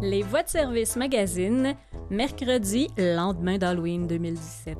Les Voix de service magazine, mercredi, lendemain d'Halloween 2017.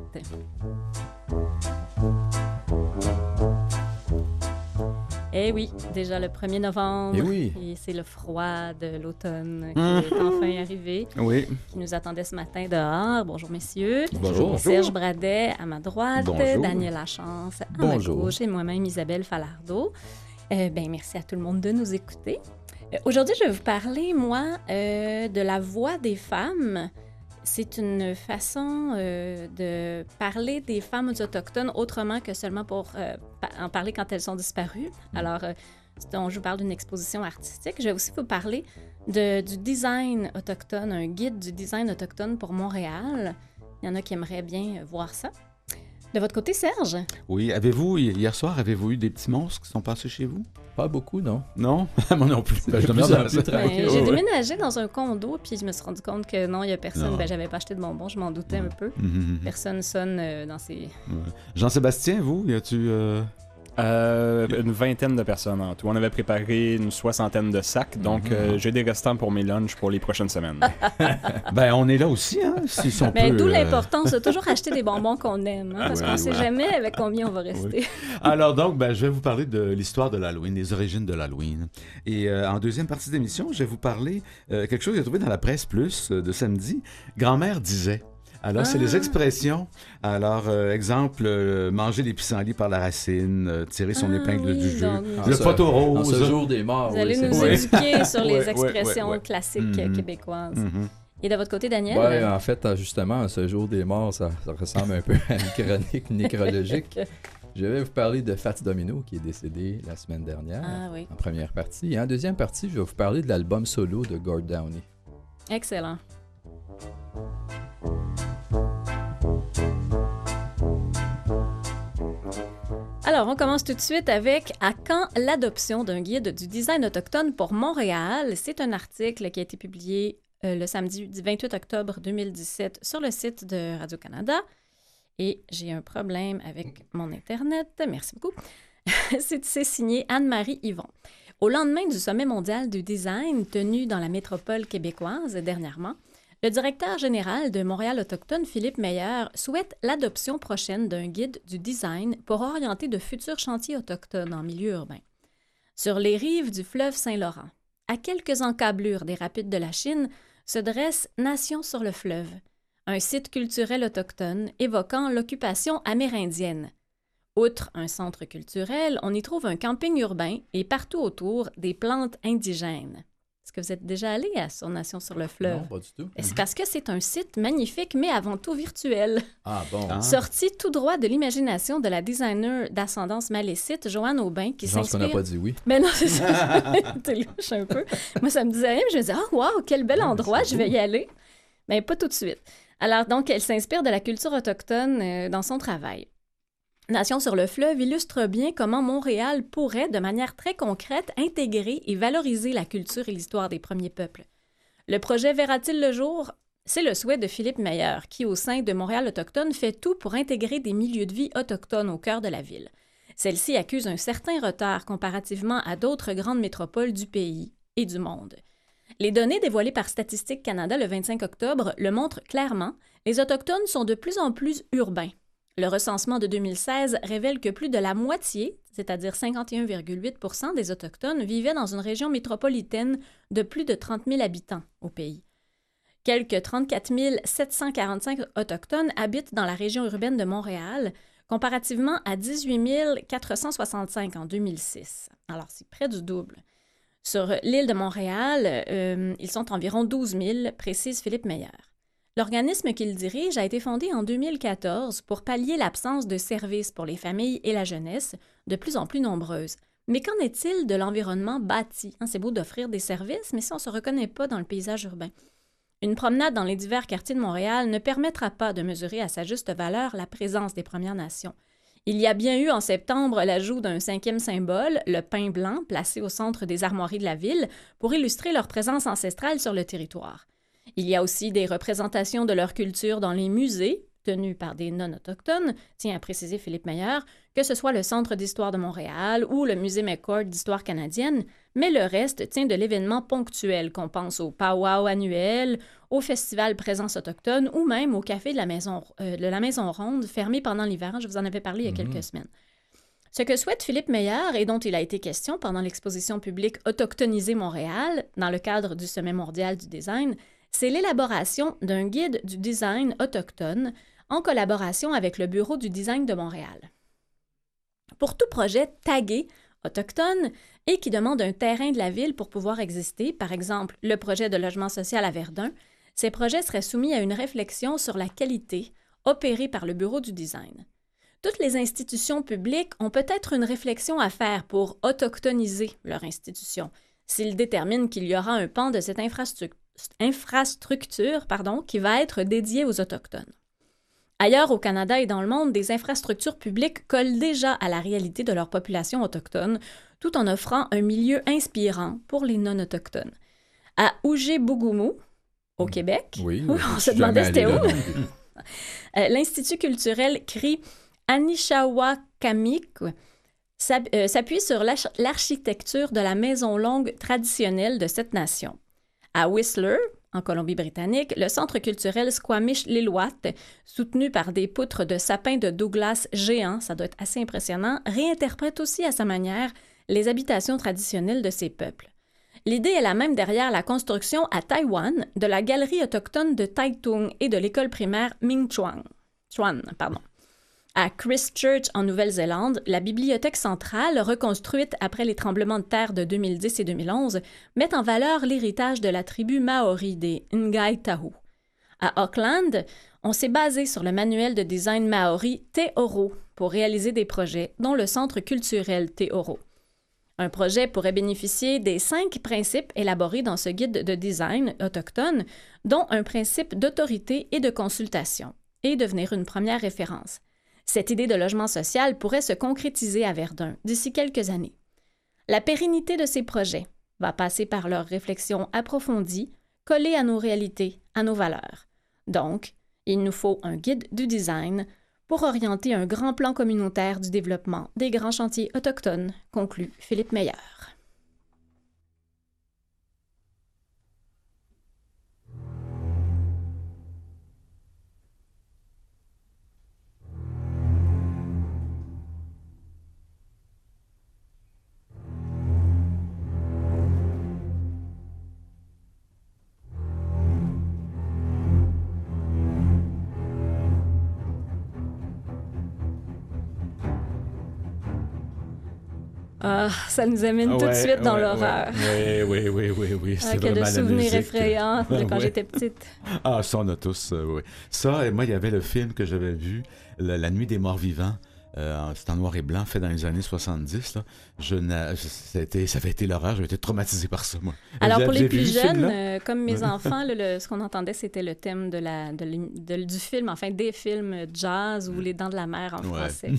Eh oui, déjà le 1er novembre. Eh oui. Et c'est le froid de l'automne qui est enfin arrivé. Oui. Qui nous attendait ce matin dehors. Bonjour, messieurs. Bonjour. Serge Bradet à ma droite. Bonjour. Daniel Lachance à Bonjour. ma gauche. Et moi-même, Isabelle Falardeau. Merci à tout le monde de nous écouter. Aujourd'hui, je vais vous parler, moi, de la voix des femmes. C'est une façon de parler des femmes autochtones autrement que seulement pour en parler quand elles sont disparues. Alors, je vous parle d'une exposition artistique. Je vais aussi vous parler du design autochtone, un guide du design autochtone pour Montréal. Il y en a qui aimeraient bien voir ça. De votre côté, Serge? Oui, hier soir, avez-vous eu des petits monstres qui sont passés chez vous? Pas beaucoup, non. Non? Moi non plus. Je demeure un peu tranquille. J'ai déménagé dans un condo, puis je me suis rendu compte que non, il n'y a personne. J'avais pas acheté de bonbons, je m'en doutais un peu. Personne sonne dans ces... Jean-Sébastien, vous, y a-tu... Une vingtaine de personnes en tout. On avait préparé une 60aine de sacs, donc j'ai des restants pour mes lunchs pour les prochaines semaines. On est là aussi, hein? D'où l'importance de toujours acheter des bonbons qu'on aime, hein, parce qu'on ne sait jamais avec combien on va rester. Alors donc, je vais vous parler de l'histoire de l'Halloween, des origines de l'Halloween. Et en deuxième partie d'émission, je vais vous parler quelque chose que j'ai trouvé dans la Presse Plus de samedi. Grand-mère disait. Alors, c'est les expressions. Alors, exemple, manger les pissenlits par la racine, tirer son épingle du jeu, le poteau rose. En ce jour des morts. Vous allez nous éduquer sur les expressions classiques québécoises. Et de votre côté, Daniel? Oui, en fait, justement, ce jour des morts, ça ressemble un peu à une chronique nécrologique. Je vais vous parler de Fats Domino, qui est décédé la semaine dernière, en première partie. Et en deuxième partie, je vais vous parler de l'album solo de Gord Downie. Excellent. Alors, on commence tout de suite avec « À quand l'adoption d'un guide du design autochtone pour Montréal ?» C'est un article qui a été publié le samedi 28 octobre 2017 sur le site de Radio-Canada. Et j'ai un problème avec mon Internet. Merci beaucoup. C'est signé Anne-Marie Yvon. Au lendemain du Sommet mondial du design tenu dans la métropole québécoise dernièrement, le directeur général de Montréal Autochtone, Philippe Meyer, souhaite l'adoption prochaine d'un guide du design pour orienter de futurs chantiers autochtones en milieu urbain. Sur les rives du fleuve Saint-Laurent, à quelques encablures des rapides de la Chine, se dresse Nation sur le fleuve, un site culturel autochtone évoquant l'occupation amérindienne. Outre un centre culturel, on y trouve un camping urbain et partout autour des plantes indigènes. Est-ce que vous êtes déjà allé sur Nation sur le fleuve? Non, pas du tout. C'est parce que c'est un site magnifique, mais avant tout virtuel. Ah bon? Sorti tout droit de l'imagination de la designer d'ascendance malécite, Joanne Aubin, qui Je pense qu'on n'a pas dit oui. Mais non, c'est ça. T'es louche un peu. Moi, ça me disait rien, mais je me disais, wow, quel bel endroit, je vais y aller. Mais pas tout de suite. Alors, donc, elle s'inspire de la culture autochtone dans son travail. Nation sur le fleuve illustre bien comment Montréal pourrait, de manière très concrète, intégrer et valoriser la culture et l'histoire des premiers peuples. Le projet verra-t-il le jour? C'est le souhait de Philippe Meyer, qui, au sein de Montréal Autochtone, fait tout pour intégrer des milieux de vie autochtones au cœur de la ville. Celle-ci accuse un certain retard comparativement à d'autres grandes métropoles du pays et du monde. Les données dévoilées par Statistique Canada le 25 octobre le montrent clairement, les Autochtones sont de plus en plus urbains. Le recensement de 2016 révèle que plus de la moitié, c'est-à-dire 51,8 % des Autochtones, vivaient dans une région métropolitaine de plus de 30 000 habitants au pays. Quelques 34 745 Autochtones habitent dans la région urbaine de Montréal, comparativement à 18 465 en 2006. Alors, c'est près du double. Sur l'île de Montréal, ils sont environ 12 000, précise Philippe Meyer. L'organisme qu'il dirige a été fondé en 2014 pour pallier l'absence de services pour les familles et la jeunesse, de plus en plus nombreuses. Mais qu'en est-il de l'environnement bâti? C'est beau d'offrir des services, mais si on ne se reconnaît pas dans le paysage urbain. Une promenade dans les divers quartiers de Montréal ne permettra pas de mesurer à sa juste valeur la présence des Premières Nations. Il y a bien eu en septembre l'ajout d'un 5e symbole, le pin blanc, placé au centre des armoiries de la ville, pour illustrer leur présence ancestrale sur le territoire. Il y a aussi des représentations de leur culture dans les musées, tenu par des non-autochtones, tient à préciser Philippe Meilleur, que ce soit le Centre d'histoire de Montréal ou le Musée McCord d'histoire canadienne, mais le reste tient de l'événement ponctuel, qu'on pense au powwow annuel, au festival Présence autochtone ou même au café de la Maison Ronde, fermé pendant l'hiver. Je vous en avais parlé il y a quelques semaines. Ce que souhaite Philippe Meilleur, et dont il a été question pendant l'exposition publique Autochtoniser Montréal, dans le cadre du Sommet mondial du design, c'est l'élaboration d'un guide du design autochtone en collaboration avec le Bureau du design de Montréal. Pour tout projet tagué autochtone et qui demande un terrain de la ville pour pouvoir exister, par exemple le projet de logement social à Verdun, ces projets seraient soumis à une réflexion sur la qualité opérée par le Bureau du design. Toutes les institutions publiques ont peut-être une réflexion à faire pour autochtoniser leur institution, s'ils déterminent qu'il y aura un pan de cette infrastructure qui va être dédié aux Autochtones. Ailleurs au Canada et dans le monde, des infrastructures publiques collent déjà à la réalité de leur population autochtone, tout en offrant un milieu inspirant pour les non-autochtones. À Oujé-Bougoumoux, au Québec, on se demandait c'était où? L'Institut culturel CRI Anishinaabe s'appuie sur l'architecture de la maison longue traditionnelle de cette nation. À Whistler, en Colombie-Britannique, le centre culturel Squamish-Lillooet, soutenu par des poutres de sapins de Douglas géants, ça doit être assez impressionnant, réinterprète aussi à sa manière les habitations traditionnelles de ces peuples. L'idée est la même derrière la construction à Taïwan de la galerie autochtone de Taitung et de l'école primaire Ming Chuan. À Christchurch, en Nouvelle-Zélande, la bibliothèque centrale, reconstruite après les tremblements de terre de 2010 et 2011, met en valeur l'héritage de la tribu maori des Ngai Tahu. À Auckland, on s'est basé sur le manuel de design maori Te Oro pour réaliser des projets, dont le centre culturel Te Oro. Un projet pourrait bénéficier des 5 principes élaborés dans ce guide de design autochtone, dont un principe d'autorité et de consultation, et devenir une première référence. Cette idée de logement social pourrait se concrétiser à Verdun d'ici quelques années. La pérennité de ces projets va passer par leur réflexion approfondie, collée à nos réalités, à nos valeurs. Donc, il nous faut un guide du design pour orienter un grand plan communautaire du développement des grands chantiers autochtones, conclut Philippe Meilleur. Ah, ça nous amène tout de suite dans l'horreur. Oui. C'est que de souvenirs effrayants de quand j'étais petite. Ah, ça, on a tous, oui. Ça, et moi, il y avait le film que j'avais vu, La Nuit des Morts Vivants. C'est en noir et blanc, fait dans les années 70. Là. Ça avait été l'horreur, j'avais été traumatisé par ça, moi. Alors, pour les plus jeunes, comme mes enfants, ce qu'on entendait, c'était le thème du film, enfin, des films jazz ou Les Dents de la Mer en français.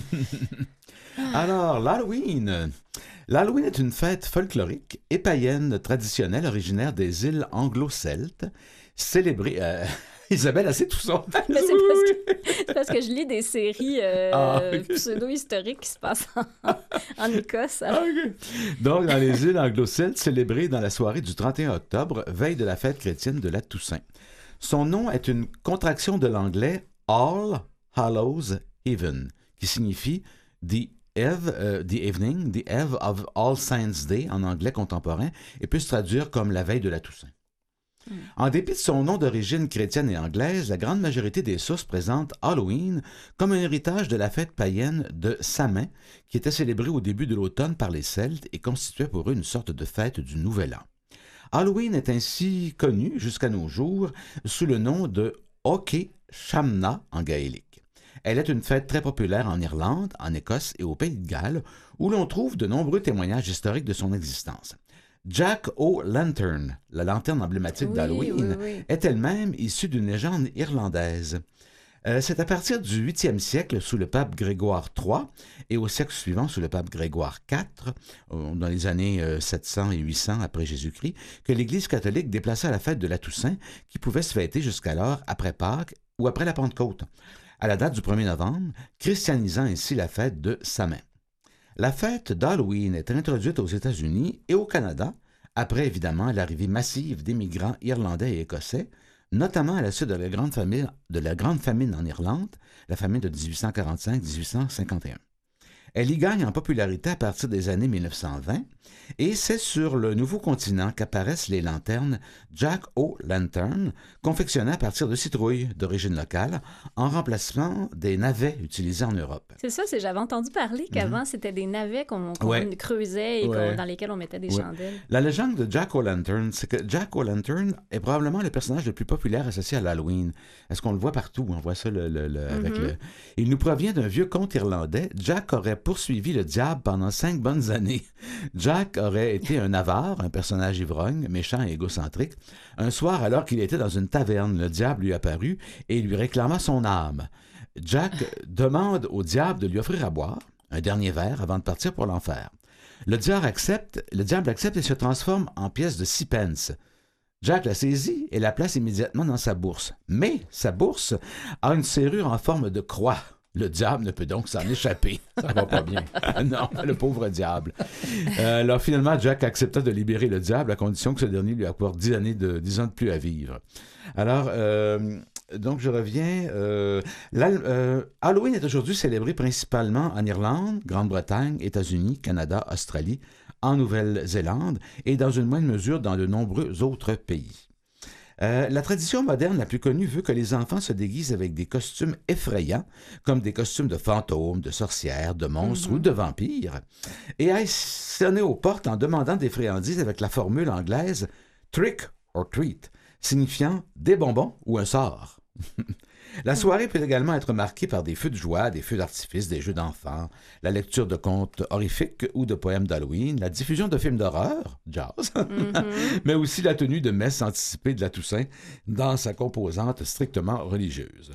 Alors, l'Halloween. L'Halloween est une fête folklorique et païenne traditionnelle originaire des îles anglo-celtes, célébrée... Isabelle, elle sait tout ça. C'est parce que je lis des séries pseudo-historiques qui se passent en Écosse. Okay. Donc, dans les îles anglo-celtes, célébrées dans la soirée du 31 octobre, veille de la fête chrétienne de la Toussaint. Son nom est une contraction de l'anglais All Hallows Even, qui signifie The Evening, The Eve of All Saints' Day en anglais contemporain, et peut se traduire comme la veille de la Toussaint. En dépit de son nom d'origine chrétienne et anglaise, la grande majorité des sources présentent Halloween comme un héritage de la fête païenne de Samhain, qui était célébrée au début de l'automne par les Celtes et constituait pour eux une sorte de fête du Nouvel An. Halloween est ainsi connu jusqu'à nos jours sous le nom de Oke Shamna en gaélique. Elle est une fête très populaire en Irlande, en Écosse et au Pays de Galles, où l'on trouve de nombreux témoignages historiques de son existence. Jack O'Lantern, la lanterne emblématique d'Halloween, est elle-même issue d'une légende irlandaise. C'est à partir du 8e siècle, sous le pape Grégoire III, et au siècle suivant, sous le pape Grégoire IV, dans les années 700 et 800 après Jésus-Christ, que l'Église catholique déplaça la fête de la Toussaint, qui pouvait se fêter jusqu'alors après Pâques ou après la Pentecôte. à la date du 1er novembre, christianisant ainsi la fête de Samhain. La fête d'Halloween est introduite aux États-Unis et au Canada, après évidemment l'arrivée massive d'immigrants irlandais et écossais, notamment à la suite de la grande famine en Irlande, la famine de 1845-1851. Elle y gagne en popularité à partir des années 1920 et c'est sur le nouveau continent qu'apparaissent les lanternes Jack-o'-lantern, confectionnées à partir de citrouilles d'origine locale, en remplacement des navets utilisés en Europe. C'est ça, j'avais entendu parler qu'avant, c'était des navets qu'on creusait et dans lesquels on mettait des chandelles. La légende de Jack-o'-lantern, c'est que Jack-o'-lantern est probablement le personnage le plus populaire associé à l'Halloween. Est-ce qu'on le voit partout? On voit ça avec le... Il nous provient d'un vieux conte irlandais. Jack aurait poursuivi le diable pendant 5 bonnes années. Jack aurait été un avare, un personnage ivrogne, méchant et égocentrique. Un soir, alors qu'il était dans une taverne, le diable lui apparut et lui réclama son âme. Jack demande au diable de lui offrir à boire, un dernier verre avant de partir pour l'enfer. Le diable accepte et se transforme en pièce de 6 pence. Jack la saisit et la place immédiatement dans sa bourse. Mais sa bourse a une serrure en forme de croix. Le diable ne peut donc s'en échapper. Ça va pas bien. Non, le pauvre diable. Alors finalement, Jack accepta de libérer le diable à condition que ce dernier lui accorde 10 ans de plus à vivre. Alors, donc je reviens. Halloween est aujourd'hui célébré principalement en Irlande, Grande-Bretagne, États-Unis, Canada, Australie, en Nouvelle-Zélande et dans une moindre mesure dans de nombreux autres pays. La tradition moderne la plus connue veut que les enfants se déguisent avec des costumes effrayants, comme des costumes de fantômes, de sorcières, de monstres ou de vampires, et aillent sonner aux portes en demandant des friandises avec la formule anglaise « trick or treat », signifiant des bonbons ou un sort. La soirée peut également être marquée par des feux de joie, des feux d'artifice, des jeux d'enfants, la lecture de contes horrifiques ou de poèmes d'Halloween, la diffusion de films d'horreur, jazz, mais aussi la tenue de messes anticipées de la Toussaint dans sa composante strictement religieuse.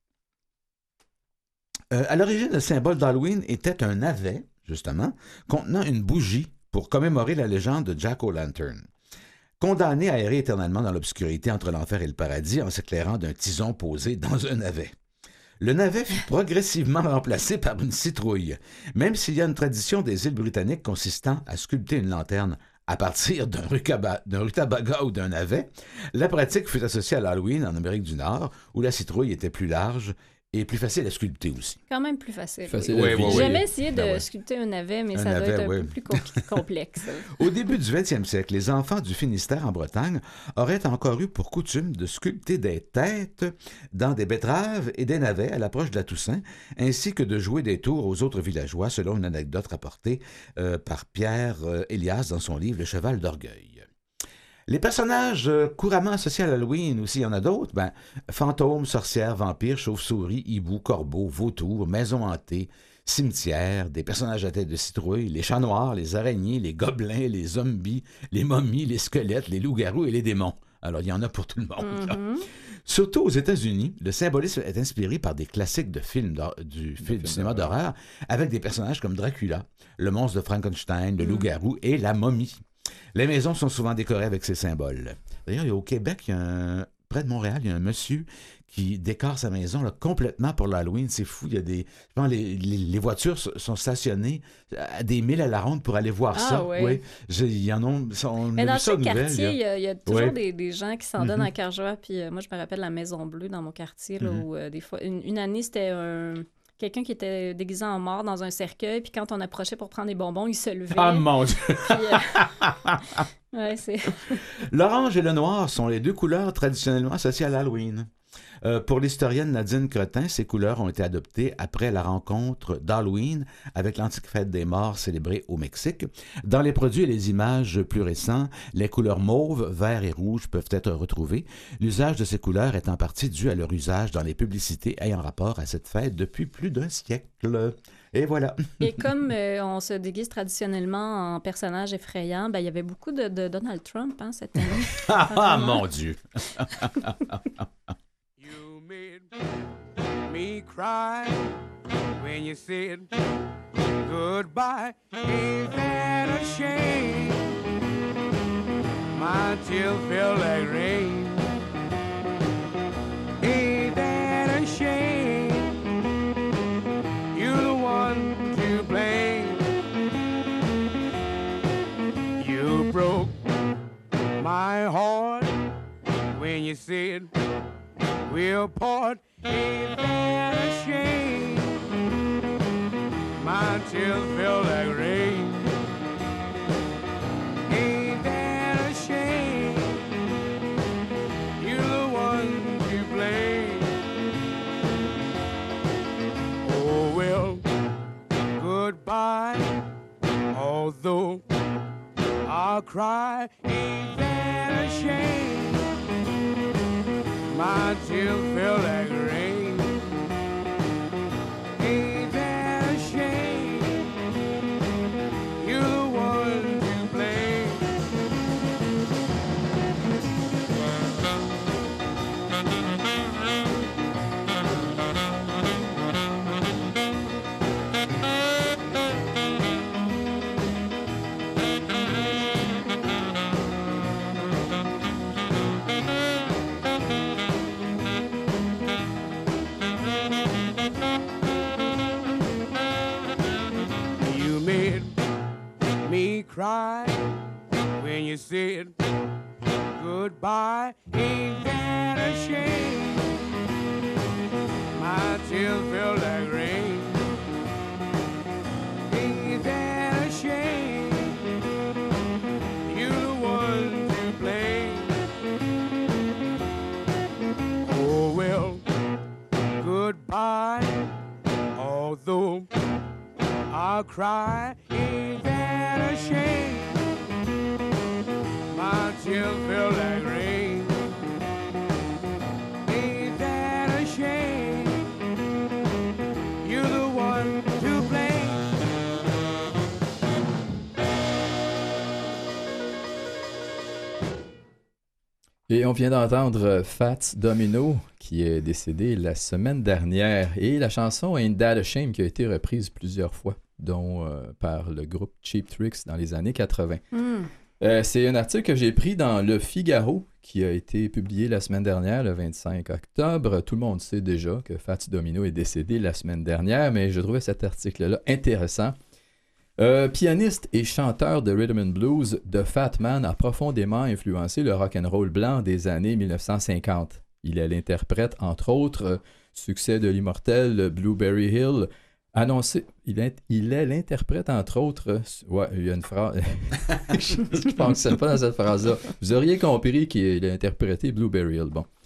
À l'origine, le symbole d'Halloween était un navet, justement, contenant une bougie pour commémorer la légende de Jack-o'-lantern. Condamné à errer éternellement dans l'obscurité entre l'enfer et le paradis en s'éclairant d'un tison posé dans un navet. Le navet fut progressivement remplacé par une citrouille, même s'il y a une tradition des îles britanniques consistant à sculpter une lanterne à partir d'un rutabaga ou d'un navet. La pratique fut associée à l'Halloween en Amérique du Nord, où la citrouille était plus large et plus facile à sculpter aussi. Quand même plus facile. J'ai jamais essayé de sculpter un navet, mais ça doit être un peu plus complexe. Au début du 20e siècle, les enfants du Finistère en Bretagne auraient encore eu pour coutume de sculpter des têtes dans des betteraves et des navets à l'approche de la Toussaint, ainsi que de jouer des tours aux autres villageois, selon une anecdote rapportée par Pierre Elias dans son livre « Le cheval d'orgueil ». Les personnages couramment associés à l'Halloween, aussi, il y en a d'autres, fantômes, sorcières, vampires, chauves-souris, hiboux, corbeaux, vautours, maisons hantées, cimetières, des personnages à tête de citrouille, les chats noirs, les araignées, les gobelins, les zombies, les momies, les squelettes, les loups-garous et les démons. Alors, il y en a pour tout le monde. Surtout aux États-Unis, le symbolisme est inspiré par des classiques de films du cinéma d'horreur, avec des personnages comme Dracula, le monstre de Frankenstein, le loup-garou et la momie. Les maisons sont souvent décorées avec ces symboles. D'ailleurs, au Québec, près de Montréal, il y a un monsieur qui décore sa maison là, complètement pour l'Halloween. C'est fou. Il y a des... Je pense les voitures sont stationnées à des milles à la ronde pour aller voir ça. Oui. Il y en a... Mais dans chaque quartier, il y a toujours des gens qui s'en donnent à cœur joie. Puis moi, je me rappelle la Maison Bleue dans mon quartier, là, où des fois... Une année, c'était quelqu'un qui était déguisé en mort dans un cercueil, puis quand on approchait pour prendre des bonbons, il se levait. Ah, mon Dieu! C'est... L'orange et le noir sont les deux couleurs traditionnellement associées à l'Halloween. Pour l'historienne Nadine Cretin, ces couleurs ont été adoptées après la rencontre d'Halloween avec l'antique fête des morts célébrée au Mexique. Dans les produits et les images plus récents, les couleurs mauve, vert et rouge peuvent être retrouvées. L'usage de ces couleurs est en partie dû à leur usage dans les publicités ayant rapport à cette fête depuis plus d'un siècle. Et voilà. Et comme on se déguise traditionnellement en personnage effrayant, il y avait beaucoup de Donald Trump cette année. Ah, mon Dieu! You made me cry when you said goodbye. Ain't that a shame? My tears feel like rain. Ain't that a shame? apart. Ain't that a shame? My tears feel like rain. Ain't that a shame? You're the one to blame. Oh well, goodbye. Although I'll cry, ain't that a shame? My tears feel like rain. Ain't that a shame? You're the one to blame. You made me cry when you said goodbye. Ain't that a shame? My tears feel like rain. Ain't that a shame? You're the one to blame. Oh well, goodbye. Although I'll cry, ain't that a shame? My tears feel like rain. Ain't that a shame? You're the one to blame. Et on vient d'entendre Fats Domino, qui est décédé la semaine dernière. Et la chanson Ain't That a Shame, qui a été reprise plusieurs fois, dont par le groupe Cheap Tricks dans les années 80. C'est un article que j'ai pris dans Le Figaro, qui a été publié la semaine dernière, le 25 octobre. Tout le monde sait déjà que Fats Domino est décédé la semaine dernière, mais je trouvais cet article-là intéressant. Pianiste et chanteur de rhythm and blues, The Fat Man a profondément influencé le rock'n'roll blanc des années 1950. Il est l'interprète, entre autres, succès de l'immortel Blueberry Hill, annoncé. Il est l'interprète, entre autres. Ouais, il y a une phrase. Je ne pensais pas dans cette phrase-là. Vous auriez compris qu'il a interprété Blueberry Hill. Bon.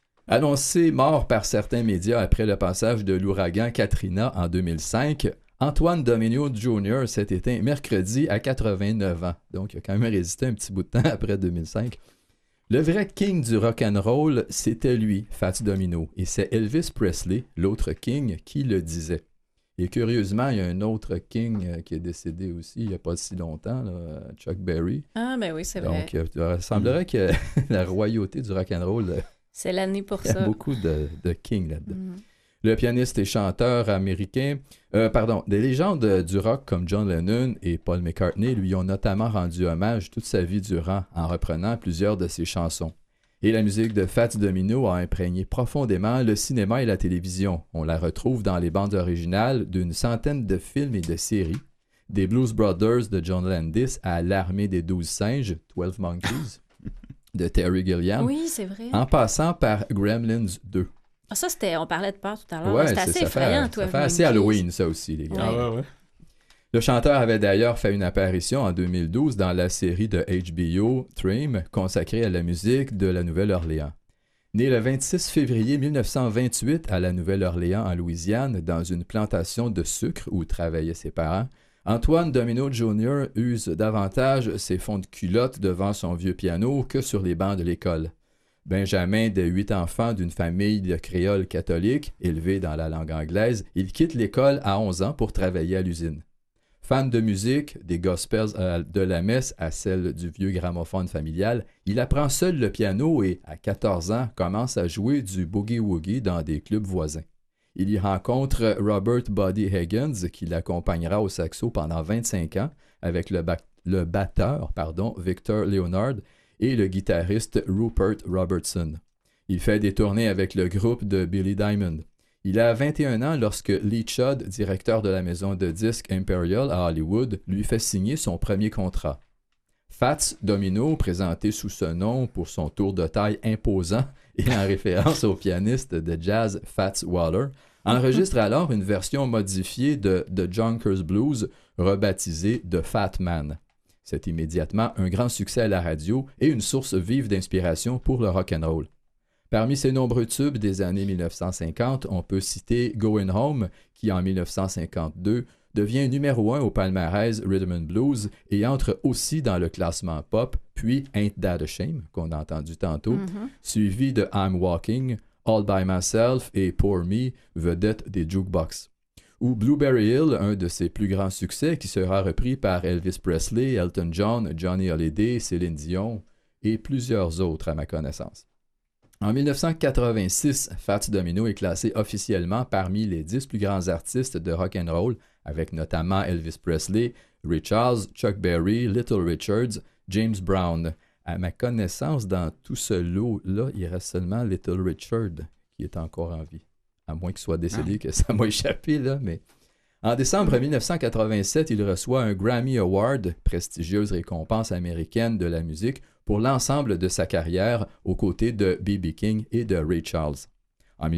Annoncé mort par certains médias après le passage de l'ouragan Katrina en 2005, Antoine Domino Jr. s'est éteint mercredi à 89 ans. Donc, il a quand même résisté un petit bout de temps après 2005. Le vrai king du rock'n'roll, c'était lui, Fats Domino. Et c'est Elvis Presley, l'autre king, qui le disait. Et curieusement, il y a un autre king qui est décédé aussi il n'y a pas si longtemps, là, Chuck Berry. Ah, ben oui, c'est vrai. Donc, il semblerait que la royauté du rock'n'roll... c'est l'année pour ça. Il y a beaucoup de kings là-dedans. Le pianiste et chanteur américain, des légendes du rock comme John Lennon et Paul McCartney lui ont notamment rendu hommage toute sa vie durant en reprenant plusieurs de ses chansons. Et la musique de Fats Domino a imprégné profondément le cinéma et la télévision. On la retrouve dans les bandes originales d'une centaine de films et de séries, des Blues Brothers de John Landis à L'Armée des 12 singes, 12 Monkeys, de Terry Gilliam, oui, c'est vrai. En passant par Gremlins 2. Ah, ça, on parlait de peur tout à l'heure. Ouais, c'était assez effrayant, toi. Ça fait assez Halloween, ça aussi, les gars. Ah ouais. Le chanteur avait d'ailleurs fait une apparition en 2012 dans la série de HBO Trim consacrée à la musique de la Nouvelle-Orléans. Né le 26 février 1928 à la Nouvelle-Orléans, en Louisiane, dans une plantation de sucre où travaillaient ses parents, Antoine Domino Jr. use davantage ses fonds de culotte devant son vieux piano que sur les bancs de l'école. Benjamin, de 8 enfants d'une famille de créoles catholiques, élevés dans la langue anglaise, il quitte l'école à 11 ans pour travailler à l'usine. Fan de musique, des gospels de la messe à celle du vieux gramophone familial, il apprend seul le piano et, à 14 ans, commence à jouer du boogie-woogie dans des clubs voisins. Il y rencontre Robert Buddy Higgins, qui l'accompagnera au saxo pendant 25 ans, avec le batteur Victor Leonard, et le guitariste Rupert Robertson. Il fait des tournées avec le groupe de Billy Diamond. Il a 21 ans lorsque Lee Chudd, directeur de la maison de disques Imperial à Hollywood, lui fait signer son premier contrat. Fats Domino, présenté sous ce nom pour son tour de taille imposant et en référence au pianiste de jazz Fats Waller, enregistre alors une version modifiée de The Junkers Blues, rebaptisée The Fat Man. C'est immédiatement un grand succès à la radio et une source vive d'inspiration pour le rock'n'roll. Parmi ses nombreux tubes des années 1950, on peut citer Goin' Home, qui en 1952 devient numéro 1 au palmarès Rhythm and Blues et entre aussi dans le classement pop, puis Ain't That a Shame, qu'on a entendu tantôt, suivi de I'm Walking, All By Myself et Pour Me, vedette des jukebox. Ou Blueberry Hill, un de ses plus grands succès qui sera repris par Elvis Presley, Elton John, Johnny Hallyday, Céline Dion et plusieurs autres à ma connaissance. En 1986, Fats Domino est classé officiellement parmi les 10 plus grands artistes de rock'n'roll, avec notamment Elvis Presley, Ray Charles, Chuck Berry, Little Richards, James Brown. À ma connaissance, dans tout ce lot-là, il reste seulement Little Richard qui est encore en vie. À moins qu'il soit décédé, que ça m'a échappé, là, mais... En décembre 1987, il reçoit un Grammy Award, prestigieuse récompense américaine de la musique, pour l'ensemble de sa carrière aux côtés de B.B. King et de Ray Charles. En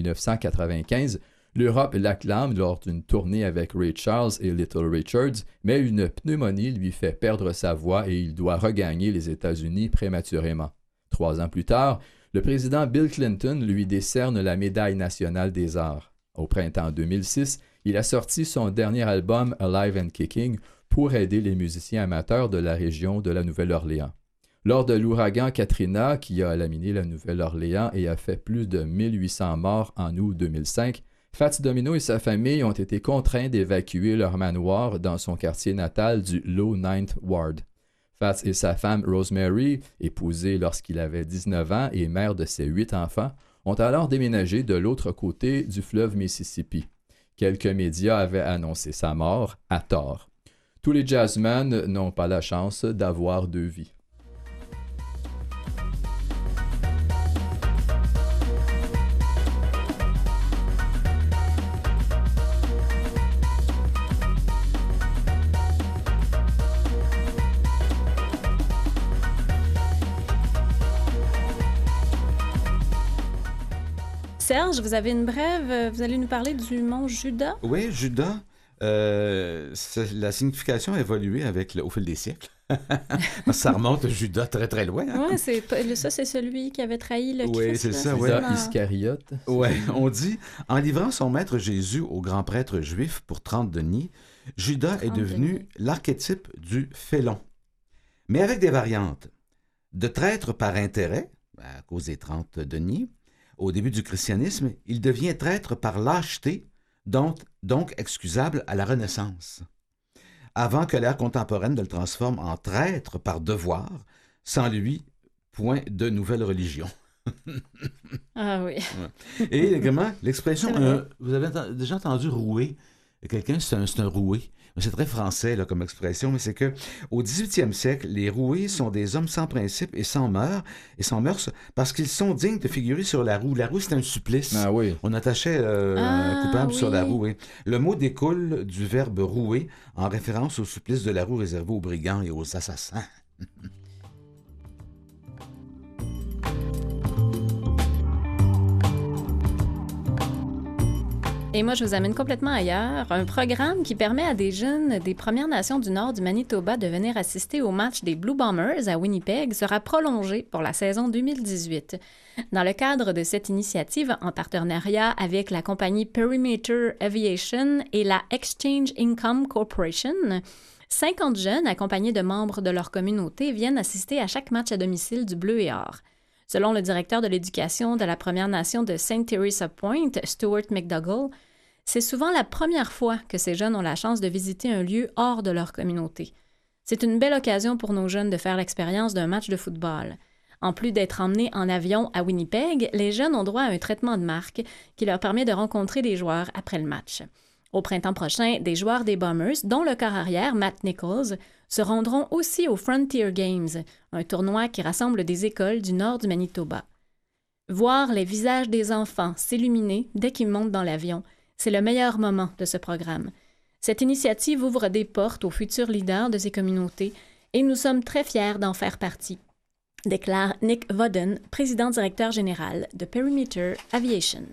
1995, l'Europe l'acclame lors d'une tournée avec Ray Charles et Little Richards, mais une pneumonie lui fait perdre sa voix et il doit regagner les États-Unis prématurément. 3 ans plus tard, le président Bill Clinton lui décerne la médaille nationale des arts. Au printemps 2006, il a sorti son dernier album Alive and Kicking pour aider les musiciens amateurs de la région de la Nouvelle-Orléans. Lors de l'ouragan Katrina, qui a laminé la Nouvelle-Orléans et a fait plus de 1800 morts en août 2005, Fats Domino et sa famille ont été contraints d'évacuer leur manoir dans son quartier natal du Low Ninth Ward. Fats et sa femme Rosemary, épousée lorsqu'il avait 19 ans et mère de ses 8 enfants, ont alors déménagé de l'autre côté du fleuve Mississippi. Quelques médias avaient annoncé sa mort, à tort. Tous les jazzmen n'ont pas la chance d'avoir 2 vies. Serge, vous avez une brève, vous allez nous parler du mont Juda? Oui, Juda, la signification a évolué au fil des siècles. Ça remonte Judas très très loin. Hein? Oui, ça c'est celui qui avait trahi le Christ. Oui, c'est ça. Oui, Iscariote. Oui, on dit, en livrant son maître Jésus au grand prêtre juif pour 30 deniers, Judas est devenu l'archétype du félon. Mais avec des variantes. De traître par intérêt, à cause des 30 deniers, au début du christianisme, il devient traître par lâcheté, donc excusable à la Renaissance. Avant que l'ère contemporaine ne le transforme en traître par devoir, sans lui, point de nouvelle religion. Ah oui. Et également, l'expression, vous avez déjà entendu rouer. Quelqu'un, c'est un roué. C'est très français là, comme expression, mais c'est que au 18e siècle, les roués sont des hommes sans principe et sans mœurs, parce qu'ils sont dignes de figurer sur la roue. La roue, c'est un supplice. Ah oui. On attachait un coupable sur la roue. Oui. Le mot découle du verbe rouer, en référence au supplice de la roue réservé aux brigands et aux assassins. Et moi, je vous amène complètement ailleurs. Un programme qui permet à des jeunes des Premières Nations du Nord du Manitoba de venir assister au match des Blue Bombers à Winnipeg sera prolongé pour la saison 2018. Dans le cadre de cette initiative, en partenariat avec la compagnie Perimeter Aviation et la Exchange Income Corporation, 50 jeunes accompagnés de membres de leur communauté viennent assister à chaque match à domicile du Bleu et Or. Selon le directeur de l'éducation de la Première Nation de St. Teresa Point, Stuart McDougall, c'est souvent la première fois que ces jeunes ont la chance de visiter un lieu hors de leur communauté. C'est une belle occasion pour nos jeunes de faire l'expérience d'un match de football. En plus d'être emmenés en avion à Winnipeg, les jeunes ont droit à un traitement de marque qui leur permet de rencontrer des joueurs après le match. Au printemps prochain, des joueurs des Bombers, dont le quart arrière Matt Nichols, se rendront aussi au Frontier Games, un tournoi qui rassemble des écoles du nord du Manitoba. Voir les visages des enfants s'illuminer dès qu'ils montent dans l'avion, c'est le meilleur moment de ce programme. Cette initiative ouvre des portes aux futurs leaders de ces communautés et nous sommes très fiers d'en faire partie, déclare Nick Vodden, président-directeur général de Perimeter Aviation.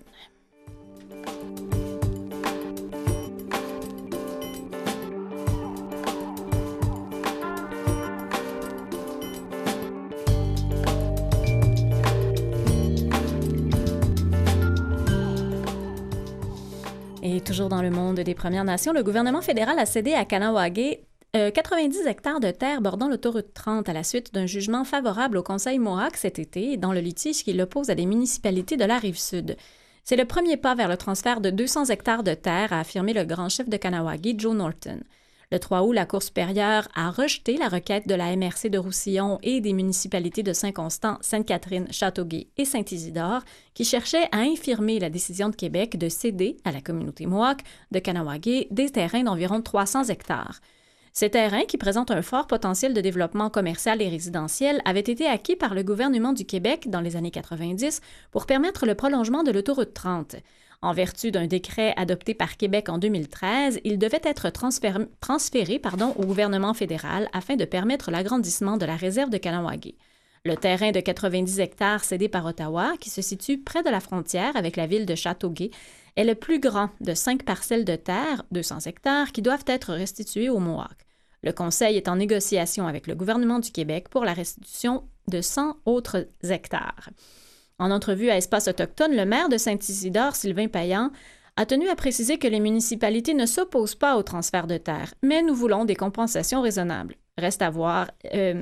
Et toujours dans le monde des Premières Nations, le gouvernement fédéral a cédé à Kahnawake 90 hectares de terre bordant l'autoroute 30 à la suite d'un jugement favorable au Conseil Mohawk cet été dans le litige qui l'oppose à des municipalités de la Rive-Sud. C'est le premier pas vers le transfert de 200 hectares de terre, a affirmé le grand chef de Kahnawake, Joe Norton. Le 3 août, la Cour supérieure a rejeté la requête de la MRC de Roussillon et des municipalités de Saint-Constant, Sainte-Catherine, Châteauguay et Saint-Isidore qui cherchaient à infirmer la décision de Québec de céder à la communauté Mohawk de Kahnawake des terrains d'environ 300 hectares. Ces terrains, qui présentent un fort potentiel de développement commercial et résidentiel, avaient été acquis par le gouvernement du Québec dans les années 90 pour permettre le prolongement de l'autoroute 30. En vertu d'un décret adopté par Québec en 2013, il devait être transféré au gouvernement fédéral afin de permettre l'agrandissement de la réserve de Kahnawake. Le terrain de 90 hectares cédé par Ottawa, qui se situe près de la frontière avec la ville de Châteauguay, est le plus grand de 5 parcelles de terre, 200 hectares, qui doivent être restituées aux Mohawks. Le Conseil est en négociation avec le gouvernement du Québec pour la restitution de 100 autres hectares. En entrevue à Espace autochtone, le maire de Saint-Isidore, Sylvain Payan, a tenu à préciser que les municipalités ne s'opposent pas au transfert de terre, mais nous voulons des compensations raisonnables. Reste à voir,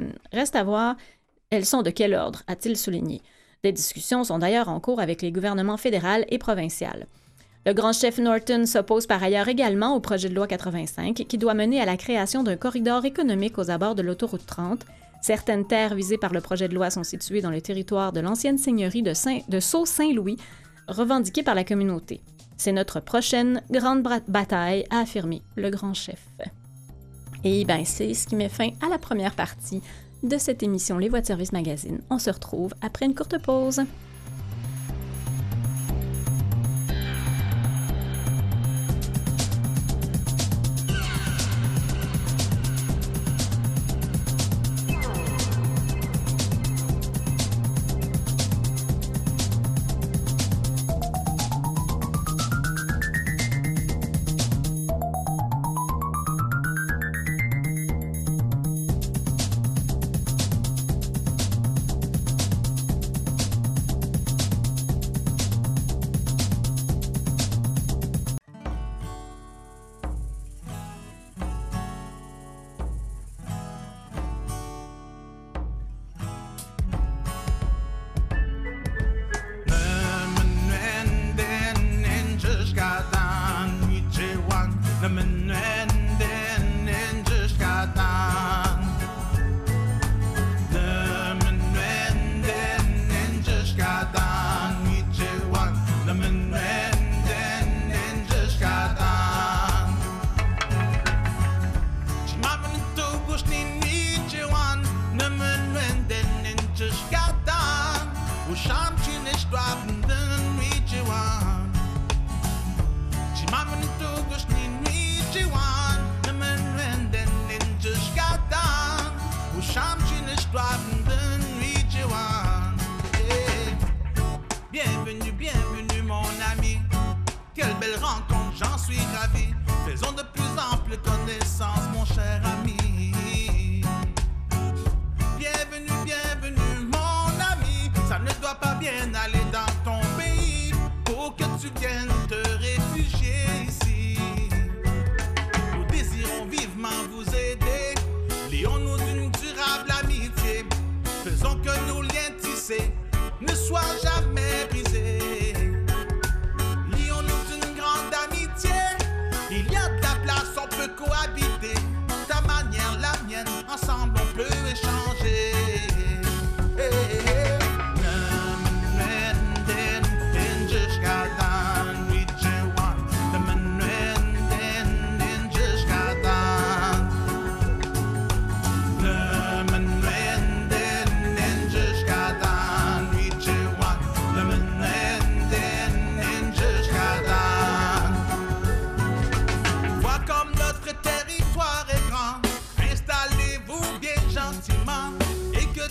elles sont de quel ordre, a-t-il souligné. Des discussions sont d'ailleurs en cours avec les gouvernements fédéral et provincial. Le grand chef Norton s'oppose par ailleurs également au projet de loi 85 qui doit mener à la création d'un corridor économique aux abords de l'autoroute 30. Certaines terres visées par le projet de loi sont situées dans le territoire de l'ancienne seigneurie de Sault-Saint-Louis, revendiquée par la communauté. C'est notre prochaine grande bataille, a affirmé le grand chef. Et c'est ce qui met fin à la première partie de cette émission Les Voix de Service Magazine. On se retrouve après une courte pause. Bienvenue mon ami. Quelle belle rencontre, j'en suis ravi. Faisons de plus amples connaissances, mon cher ami. Bienvenue mon ami. Ça ne doit pas bien aller dans ton pays pour que tu viennes te réfugier ici. Nous désirons vivement vous aider. Lions-nous d'une durable amitié. Faisons que nos liens tissés ne soient jamais brisés. Lions-nous d'une grande amitié. Il y a de la place, on peut cohabiter.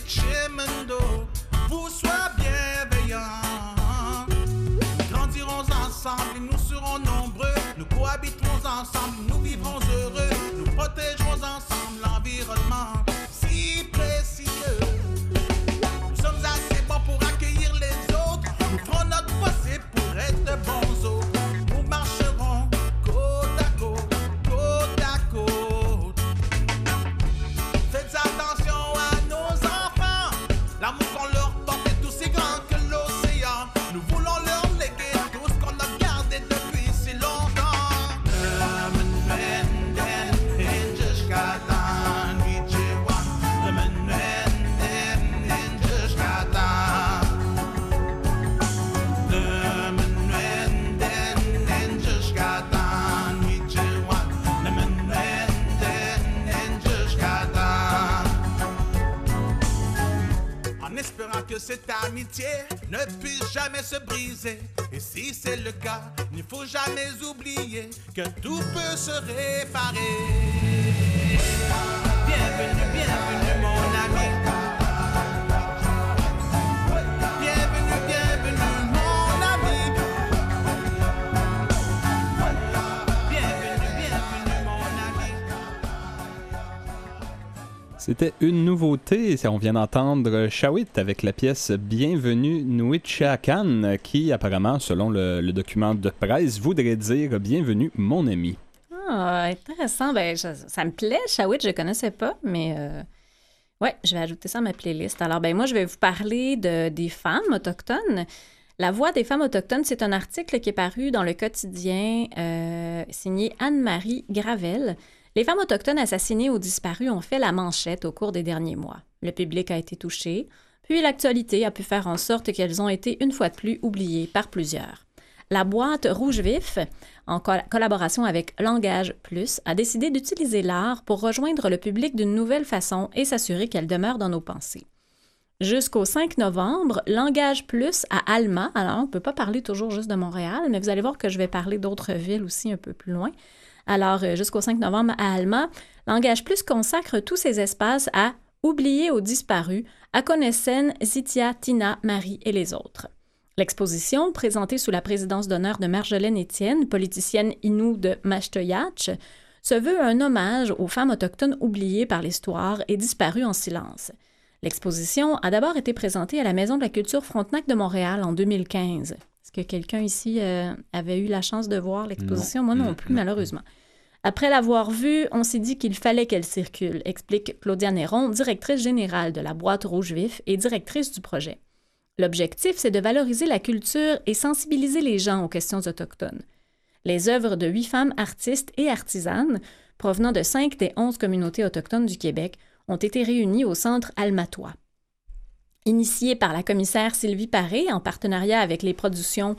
Chimendo, vous soyez bienveillants. Nous grandirons ensemble et nous serons nombreux. Nous cohabiterons ensemble, nous vivrons heureux. Nous protégerons ensemble l'environnement si précieux. Nous sommes assez bons pour accueillir les autres. Nous ferons notre possible pour être de bons hôtes. Nous marcherons côte à côte, côte à côte. Faites attention à nos enfants. L'amour qu'on leur porte est aussi grand que l'océan. Nous voulons leur léguer tout ce qu'on a gardé depuis si longtemps. En espérant que cette amitié ne puisse jamais se briser. Et si c'est le cas, il ne faut jamais oublier que tout peut se réparer. Bienvenue, bienvenue mon ami. Bienvenue, bienvenue mon ami. Bienvenue, bienvenue mon ami. C'était une nouveauté. On vient d'entendre Shawit avec la pièce Bienvenue Nuitchakan, qui apparemment, selon le document de presse, voudrait dire Bienvenue mon ami. Ah, intéressant. Ben, ça me plaît, Shawit, je ne connaissais pas, mais ouais, je vais ajouter ça à ma playlist. Alors, ben moi, je vais vous parler des femmes autochtones. La Voix des femmes autochtones, c'est un article qui est paru dans le quotidien signé Anne-Marie Gravel. Les femmes autochtones assassinées ou disparues ont fait la manchette au cours des derniers mois. Le public a été touché, puis l'actualité a pu faire en sorte qu'elles ont été une fois de plus oubliées par plusieurs. La boîte Rouge Vif, en collaboration avec Langage Plus, a décidé d'utiliser l'art pour rejoindre le public d'une nouvelle façon et s'assurer qu'elle demeure dans nos pensées. Jusqu'au 5 novembre, Langage Plus à Alma, alors on ne peut pas parler toujours juste de Montréal, mais vous allez voir que je vais parler d'autres villes aussi un peu plus loin. Alors, jusqu'au 5 novembre à Alma, Langage Plus consacre tous ses espaces à Oublier aux disparus, Akonessen, Zitia, Tina, Marie et les autres. L'exposition, présentée sous la présidence d'honneur de Marjolaine Étienne, politicienne Innu de Mashtoyatch, se veut un hommage aux femmes autochtones oubliées par l'histoire et disparues en silence. L'exposition a d'abord été présentée à la Maison de la culture Frontenac de Montréal en 2015. Est-ce que quelqu'un ici avait eu la chance de voir l'exposition? Moi non plus, malheureusement. Après l'avoir vue, on s'est dit qu'il fallait qu'elle circule, explique Claudia Néron, directrice générale de la Boîte Rouge Vif et directrice du projet. L'objectif, c'est de valoriser la culture et sensibiliser les gens aux questions autochtones. Les œuvres de 8 femmes artistes et artisanes, provenant de 5 des 11 communautés autochtones du Québec, ont été réunies au Centre Almatois. Initiée par la commissaire Sylvie Paré en partenariat avec les productions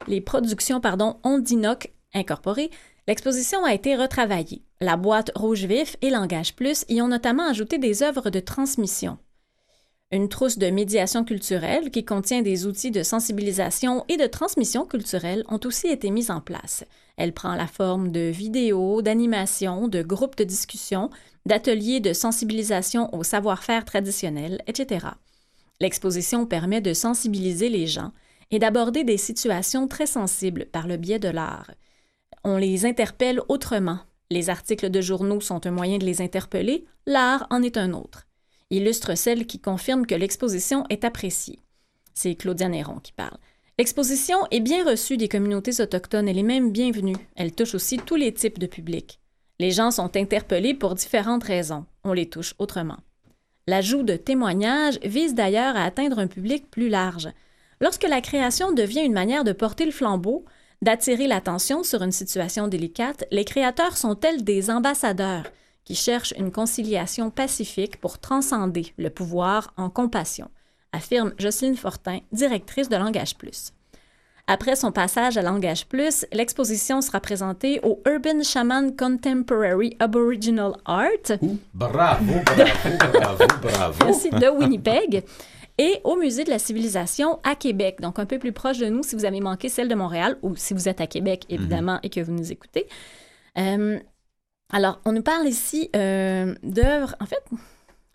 Ondinoc Incorporées, l'exposition a été retravaillée. La Boîte Rouge Vif et Langage Plus y ont notamment ajouté des œuvres de transmission. Une trousse de médiation culturelle qui contient des outils de sensibilisation et de transmission culturelle ont aussi été mises en place. Elle prend la forme de vidéos, d'animations, de groupes de discussion, d'ateliers de sensibilisation au savoir-faire traditionnel, etc. L'exposition permet de sensibiliser les gens et d'aborder des situations très sensibles par le biais de l'art. On les interpelle autrement. Les articles de journaux sont un moyen de les interpeller, l'art en est un autre. Illustre celle qui confirme que l'exposition est appréciée. C'est Claudia Néron qui parle. L'exposition est bien reçue des communautés autochtones, elle est même bienvenue. Elle touche aussi tous les types de publics. Les gens sont interpellés pour différentes raisons. On les touche autrement. L'ajout de témoignages vise d'ailleurs à atteindre un public plus large. Lorsque la création devient une manière de porter le flambeau, d'attirer l'attention sur une situation délicate, les créateurs sont tels des ambassadeurs qui cherchent une conciliation pacifique pour transcender le pouvoir en compassion, affirme Jocelyne Fortin, directrice de Langage Plus. Après son passage à Langage Plus, l'exposition sera présentée au Urban Shaman Contemporary Aboriginal Art. Bravo! Merci, de Winnipeg. Et au Musée de la civilisation à Québec, donc un peu plus proche de nous si vous avez manqué celle de Montréal ou si vous êtes à Québec, évidemment, et que vous nous écoutez. Alors, on nous parle ici d'œuvres. En fait,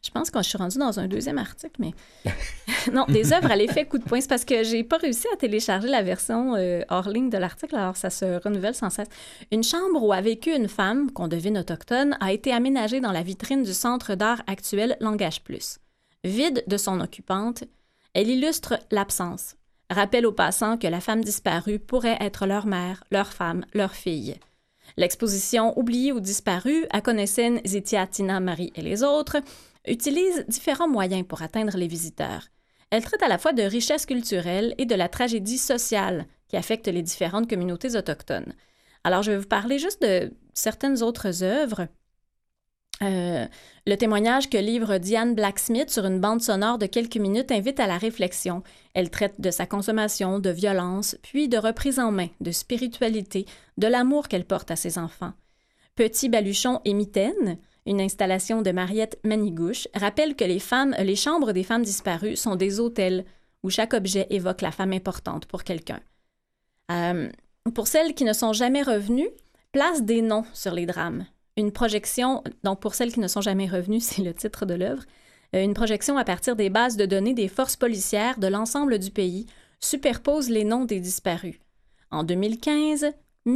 Je pense que je suis rendue dans un deuxième article, mais... non, des œuvres à l'effet coup de poing. C'est parce que j'ai pas réussi à télécharger la version hors ligne de l'article, alors ça se renouvelle sans cesse. Une chambre où a vécu une femme, qu'on devine autochtone, a été aménagée dans la vitrine du Centre d'art actuel Langage Plus. Vide de son occupante, elle illustre l'absence. Rappelle aux passants que la femme disparue pourrait être leur mère, leur femme, leur fille. L'exposition Oubliée ou disparue, à Connaissene, Zitia, Tina, Marie et les autres, utilise différents moyens pour atteindre les visiteurs. Elle traite à la fois de richesse culturelle et de la tragédie sociale qui affecte les différentes communautés autochtones. Alors, je vais vous parler juste de certaines autres œuvres. Le témoignage que livre Diane Blacksmith sur une bande sonore de quelques minutes invite à la réflexion. Elle traite de sa consommation, de violence, puis de reprise en main, de spiritualité, de l'amour qu'elle porte à ses enfants. Petit baluchon et mitaine, une installation de Mariette Manigouche, rappelle que les chambres des femmes disparues sont des hôtels où chaque objet évoque la femme importante pour quelqu'un. Pour celles qui ne sont jamais revenues, place des noms sur les drames. Une projection, donc pour celles qui ne sont jamais revenues, c'est le titre de l'œuvre, une projection à partir des bases de données des forces policières de l'ensemble du pays superpose les noms des disparus. En 2015,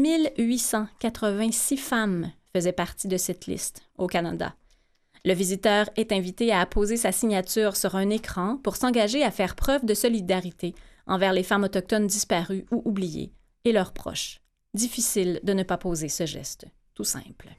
1886 femmes faisaient partie de cette liste au Canada. Le visiteur est invité à apposer sa signature sur un écran pour s'engager à faire preuve de solidarité envers les femmes autochtones disparues ou oubliées et leurs proches. Difficile de ne pas poser ce geste, tout simple.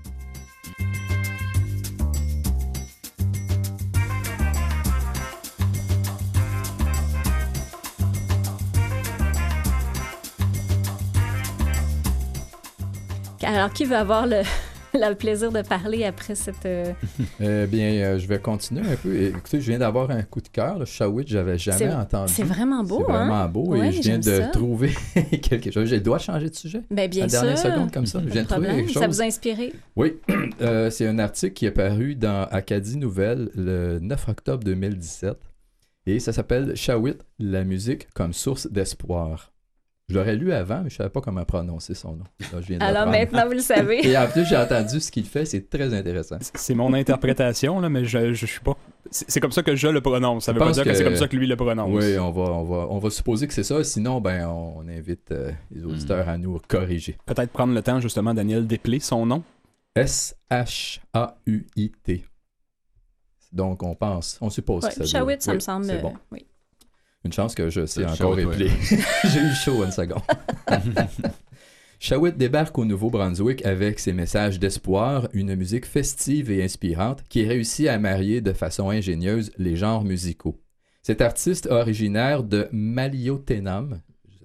Alors, qui veut avoir le plaisir de parler après cette... Je vais continuer un peu. Écoutez, je viens d'avoir un coup de cœur. Shawit, j'avais jamais entendu. C'est vraiment beau, C'est vraiment beau. Ouais, et je viens de trouver quelque chose. Je dois changer de sujet. Bien sûr. Dernière seconde comme ça. Je viens de trouver quelque chose. Ça vous a inspiré? Oui. C'est un article qui est paru dans Acadie Nouvelle le 9 octobre 2017. Et ça s'appelle « Shawit, la musique comme source d'espoir ». Je l'aurais lu avant, mais je ne savais pas comment prononcer son nom. Là, je viens de alors maintenant, vous le savez. Et en plus, j'ai entendu ce qu'il fait, c'est très intéressant. C'est mon interprétation, là, mais je suis pas... C'est comme ça que je le prononce. Ça veut pas dire que c'est comme ça que lui le prononce. Oui, on va supposer que c'est ça. Sinon, on invite les auditeurs à nous corriger. Peut-être prendre le temps, justement, Daniel, d'épeler son nom. S-H-A-U-I-T. Donc, on suppose que ça Shawit, ça me semble... C'est bon. Oui. Une chance que je sais encore épeler. J'ai eu chaud une seconde. Shawit débarque au Nouveau-Brunswick avec ses messages d'espoir, une musique festive et inspirante qui réussit à marier de façon ingénieuse les genres musicaux. Cet artiste originaire de Maliotenam,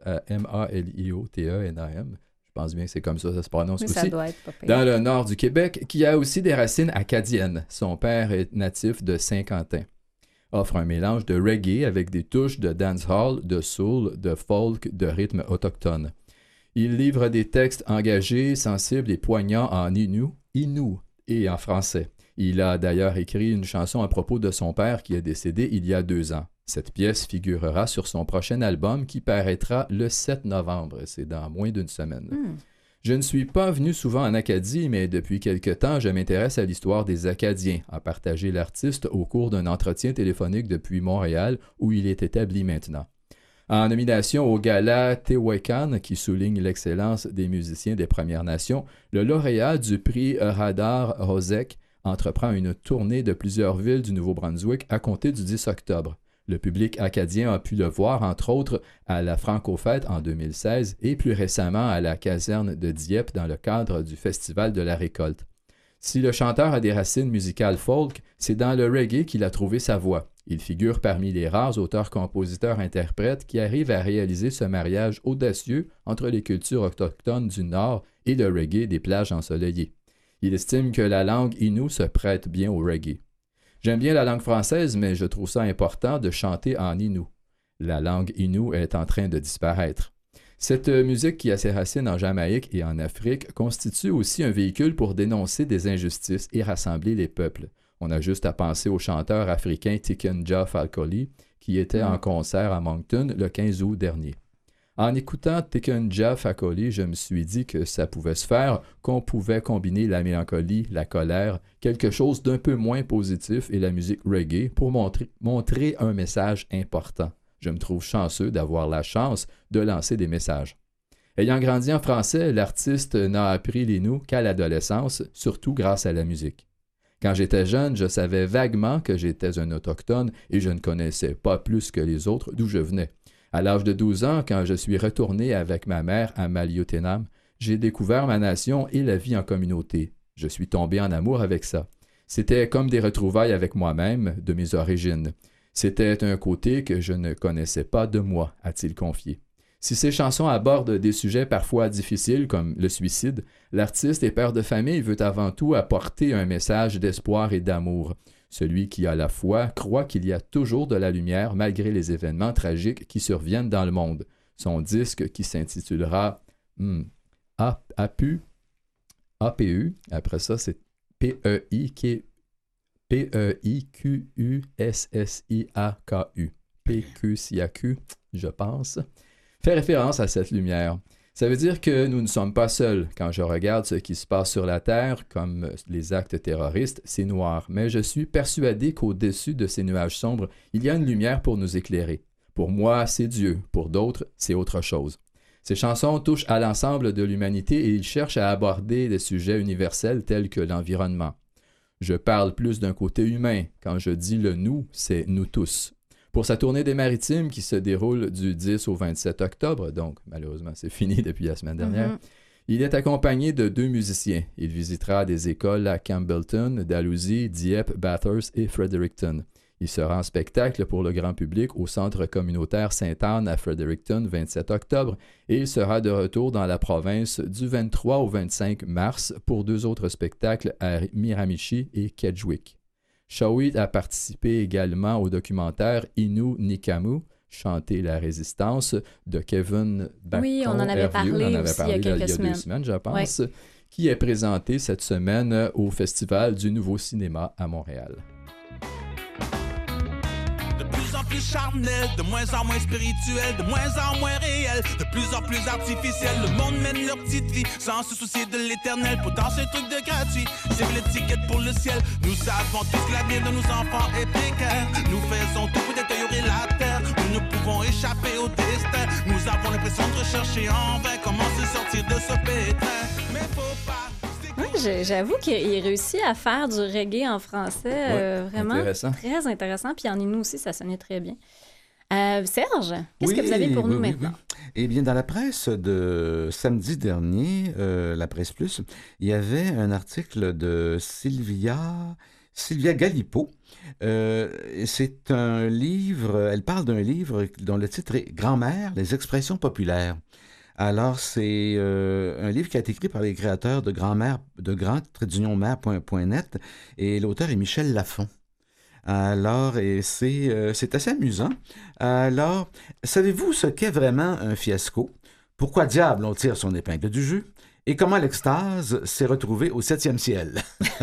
M-A-L-I-O-T-E-N-A-M, je pense bien que c'est comme ça se prononce aussi, ça doit être pas pire. Dans le nord du Québec, qui a aussi des racines acadiennes. Son père est natif de Saint-Quentin. Offre un mélange de reggae avec des touches de dancehall, de soul, de folk, de rythme autochtone. Il livre des textes engagés, sensibles et poignants en Innu et en français. Il a d'ailleurs écrit une chanson à propos de son père qui est décédé il y a 2 ans. Cette pièce figurera sur son prochain album qui paraîtra le 7 novembre. C'est dans moins d'une semaine. Je ne suis pas venu souvent en Acadie, mais depuis quelque temps, je m'intéresse à l'histoire des Acadiens, a partagé l'artiste au cours d'un entretien téléphonique depuis Montréal, où il est établi maintenant. En nomination au gala Tehuecan, qui souligne l'excellence des musiciens des Premières Nations, le lauréat du prix Radar Hosek entreprend une tournée de plusieurs villes du Nouveau-Brunswick à compter du 10 octobre. Le public acadien a pu le voir, entre autres, à la Franco-Fête en 2016 et plus récemment à la caserne de Dieppe dans le cadre du Festival de la Récolte. Si le chanteur a des racines musicales folk, c'est dans le reggae qu'il a trouvé sa voix. Il figure parmi les rares auteurs-compositeurs-interprètes qui arrivent à réaliser ce mariage audacieux entre les cultures autochtones du Nord et le reggae des plages ensoleillées. Il estime que la langue Innu se prête bien au reggae. J'aime bien la langue française, mais je trouve ça important de chanter en Innu. La langue Innu est en train de disparaître. Cette musique qui a ses racines en Jamaïque et en Afrique constitue aussi un véhicule pour dénoncer des injustices et rassembler les peuples. On a juste à penser au chanteur africain Tiken Jah Fakoly qui était en concert à Moncton le 15 août dernier. En écoutant Tekenja Fakoli, je me suis dit que ça pouvait se faire, qu'on pouvait combiner la mélancolie, la colère, quelque chose d'un peu moins positif et la musique reggae pour montrer un message important. Je me trouve chanceux d'avoir la chance de lancer des messages. Ayant grandi en français, l'artiste n'a appris les nous qu'à l'adolescence, surtout grâce à la musique. Quand j'étais jeune, je savais vaguement que j'étais un autochtone et je ne connaissais pas plus que les autres d'où je venais. À l'âge de 12 ans, quand je suis retourné avec ma mère à Maliotenam, j'ai découvert ma nation et la vie en communauté. Je suis tombé en amour avec ça. C'était comme des retrouvailles avec moi-même, de mes origines. C'était un côté que je ne connaissais pas de moi, a-t-il confié. Si ces chansons abordent des sujets parfois difficiles comme le suicide, l'artiste et père de famille veut avant tout apporter un message d'espoir et d'amour. Celui qui a la foi croit qu'il y a toujours de la lumière malgré les événements tragiques qui surviennent dans le monde. Son disque qui s'intitulera APU, après ça c'est PEIQUSSIAKU, je pense, fait référence à cette lumière. Ça veut dire que nous ne sommes pas seuls. Quand je regarde ce qui se passe sur la Terre, comme les actes terroristes, c'est noir. Mais je suis persuadé qu'au-dessus de ces nuages sombres, il y a une lumière pour nous éclairer. Pour moi, c'est Dieu. Pour d'autres, c'est autre chose. Ces chansons touchent à l'ensemble de l'humanité et ils cherchent à aborder des sujets universels tels que l'environnement. Je parle plus d'un côté humain. Quand je dis le « nous », c'est « nous tous ». Pour sa tournée des Maritimes qui se déroule du 10 au 27 octobre, donc malheureusement c'est fini depuis la semaine dernière, il est accompagné de 2 musiciens. Il visitera des écoles à Campbellton, Dalhousie, Dieppe, Bathurst et Fredericton. Il sera en spectacle pour le grand public au centre communautaire Sainte-Anne à Fredericton 27 octobre et il sera de retour dans la province du 23 au 25 mars pour 2 autres spectacles à Miramichi et Kedgewick. Shawit a participé également au documentaire Innu Nikamu, Chanter la résistance de Kevin Bacon. Oui, on en avait parlé il y a quelques semaines. 2 semaines, je pense, qui est présenté cette semaine au Festival du Nouveau Cinéma à Montréal. Plus charnel, de moins en moins spirituel, de moins en moins réel, de plus en plus artificiel. Le monde mène leur petite vie sans se soucier de l'éternel. Pourtant c'est un truc de gratuit, c'est l'étiquette pour le ciel. Nous savons tous que l'avenir de nos enfants est précaire. Nous faisons tout pour détériorer la terre. Nous ne pouvons échapper au destin. Nous avons l'impression de rechercher en vain comment se sortir de ce pétrin. Mais faut pas. Oui, j'avoue qu'il réussit à faire du reggae en français vraiment très intéressant. Puis en Innu aussi, ça sonnait très bien. Serge, qu'est-ce que vous avez pour nous maintenant? Eh bien, dans la presse de samedi dernier, la Presse Plus, il y avait un article de Sylvia Galipeau. C'est un livre, elle parle d'un livre dont le titre est « Grand-mère, les expressions populaires ». Alors, c'est un livre qui a été écrit par les créateurs de grand-mère.net et l'auteur est Michel Lafon. Alors, et c'est assez amusant. Alors, savez-vous ce qu'est vraiment un fiasco? Pourquoi diable on tire son épingle du jeu? Et comment l'extase s'est retrouvée au 7e ciel?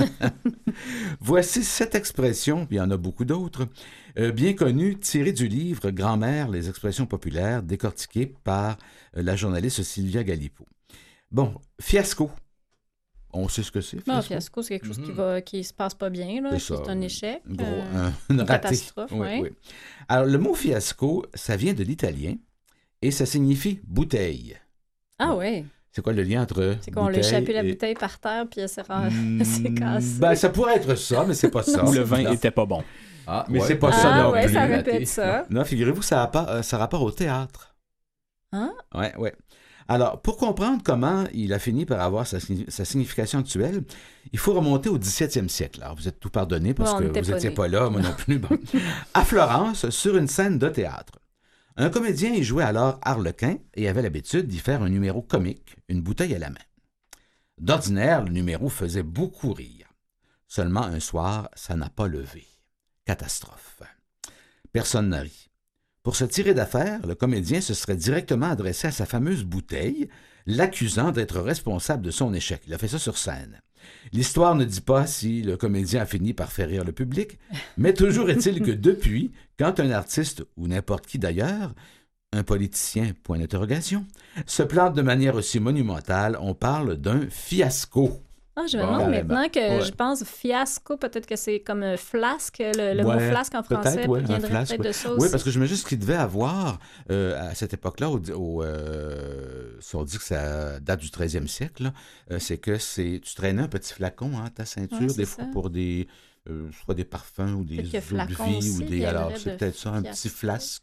Voici 7 expressions, il y en a beaucoup d'autres, bien connues, tirées du livre « Grand-mère, les expressions populaires » décortiquées par la journaliste Sylvia Galipeau. Bon, fiasco. On sait ce que c'est, fiasco. Non, fiasco, c'est quelque chose qui se passe pas bien, là. C'est un échec. Une catastrophe, oui. Alors, le mot fiasco, ça vient de l'italien et ça signifie bouteille. Ah oui. C'est quoi le lien entre c'est qu'on l'a échappé la bouteille par terre puis elle s'est cassée. Ben, ça pourrait être ça, mais c'est pas ça. Ou le vin était pas bon. Ah, mais c'est pas ça non plus. Ça répète ça. Non, figurez-vous, ça a rapport au théâtre. Hein? Ouais. Alors, pour comprendre comment il a fini par avoir sa signification actuelle, il faut remonter au 17e siècle. Alors, vous êtes tout pardonné parce que vous n'étiez pas là, moi non plus. Bon. À Florence, sur une scène de théâtre. Un comédien y jouait alors Harlequin et avait l'habitude d'y faire un numéro comique, une bouteille à la main. D'ordinaire, le numéro faisait beaucoup rire. Seulement un soir, ça n'a pas levé. Catastrophe. Personne n'a ri. Pour se tirer d'affaire, le comédien se serait directement adressé à sa fameuse bouteille, l'accusant d'être responsable de son échec. Il a fait ça sur scène. L'histoire ne dit pas si le comédien a fini par faire rire le public, mais toujours est-il que depuis, quand un artiste, ou n'importe qui d'ailleurs, un politicien, point d'interrogation, se plante de manière aussi monumentale, on parle d'un fiasco. Ah, je me demande maintenant que je pense fiasco, peut-être que c'est comme un flasque, le mot flasque en français viendrait peut-être de ça aussi. Oui, parce que je me dis ce qu'il devait avoir à cette époque-là, si on dit que ça date du 13e siècle, c'est que tu traînais un petit flacon, ta ceinture, des fois pour des soit des parfums ou des eaux de vie ou des. Alors, c'est peut-être ça, un petit flasque.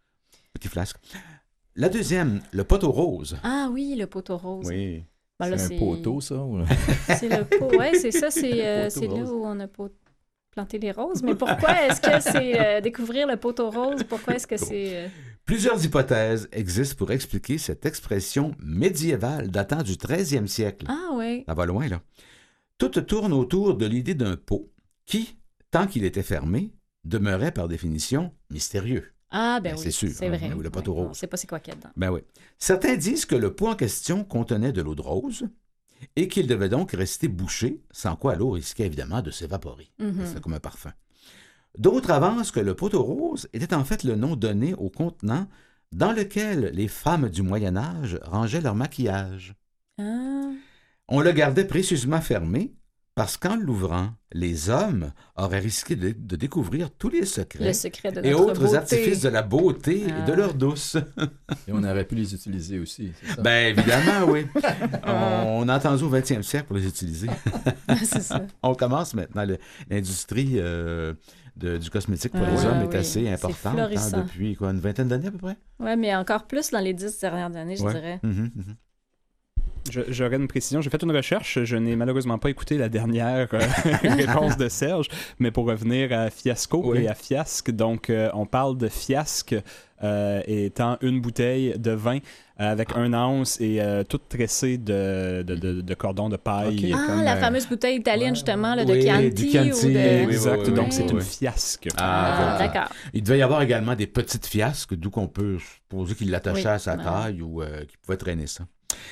La deuxième, le poteau rose. Ah oui, le poteau rose. Oui. Ben là, c'est un poteau, ça? Ou... c'est le pot, oui, c'est ça, c'est là où on a planté les roses. Mais pourquoi est-ce que c'est découvrir le poteau rose? Pourquoi est-ce que c'est... Plusieurs hypothèses existent pour expliquer cette expression médiévale datant du 13e siècle. Ah oui. Ça va loin, là. Tout tourne autour de l'idée d'un pot qui, tant qu'il était fermé, demeurait par définition mystérieux. Ah, ben oui, c'est sûr, c'est vrai. Ou le poteau rose. On ne sait pas c'est quoi qu'il y a dedans. Ben oui. Certains disent que le pot en question contenait de l'eau de rose et qu'il devait donc rester bouché, sans quoi l'eau risquait évidemment de s'évaporer. C'est comme un parfum. D'autres avancent que le poteau rose était en fait le nom donné au contenant dans lequel les femmes du Moyen Âge rangeaient leur maquillage. Ah. On le gardait précieusement fermé parce qu'en l'ouvrant, les hommes auraient risqué de découvrir tous les secrets de notre et autres beauté. artifices de la beauté et de leur douce. Et on aurait pu les utiliser aussi, c'est ça? Ben évidemment, oui. On a attendu au 20e siècle pour les utiliser. C'est ça. On commence maintenant. L'industrie du cosmétique pour les hommes est assez importante depuis une vingtaine d'années à peu près. Oui, mais encore plus dans les 10 dernières années, je dirais. J'aurais une précision. J'ai fait une recherche. Je n'ai malheureusement pas écouté la dernière réponse de Serge, mais pour revenir à fiasco et à fiasque, donc on parle de fiasque étant une bouteille de vin avec un once et toute tressée de cordons de paille. Okay. Comme, la fameuse bouteille italienne justement là, de Chianti. Du Chianti, ou de... Exact, donc c'est une fiasque. D'accord. Il devait y avoir également des petites fiasques, d'où qu'on peut supposer qu'il l'attachait à sa taille ou qu'il pouvait traîner ça.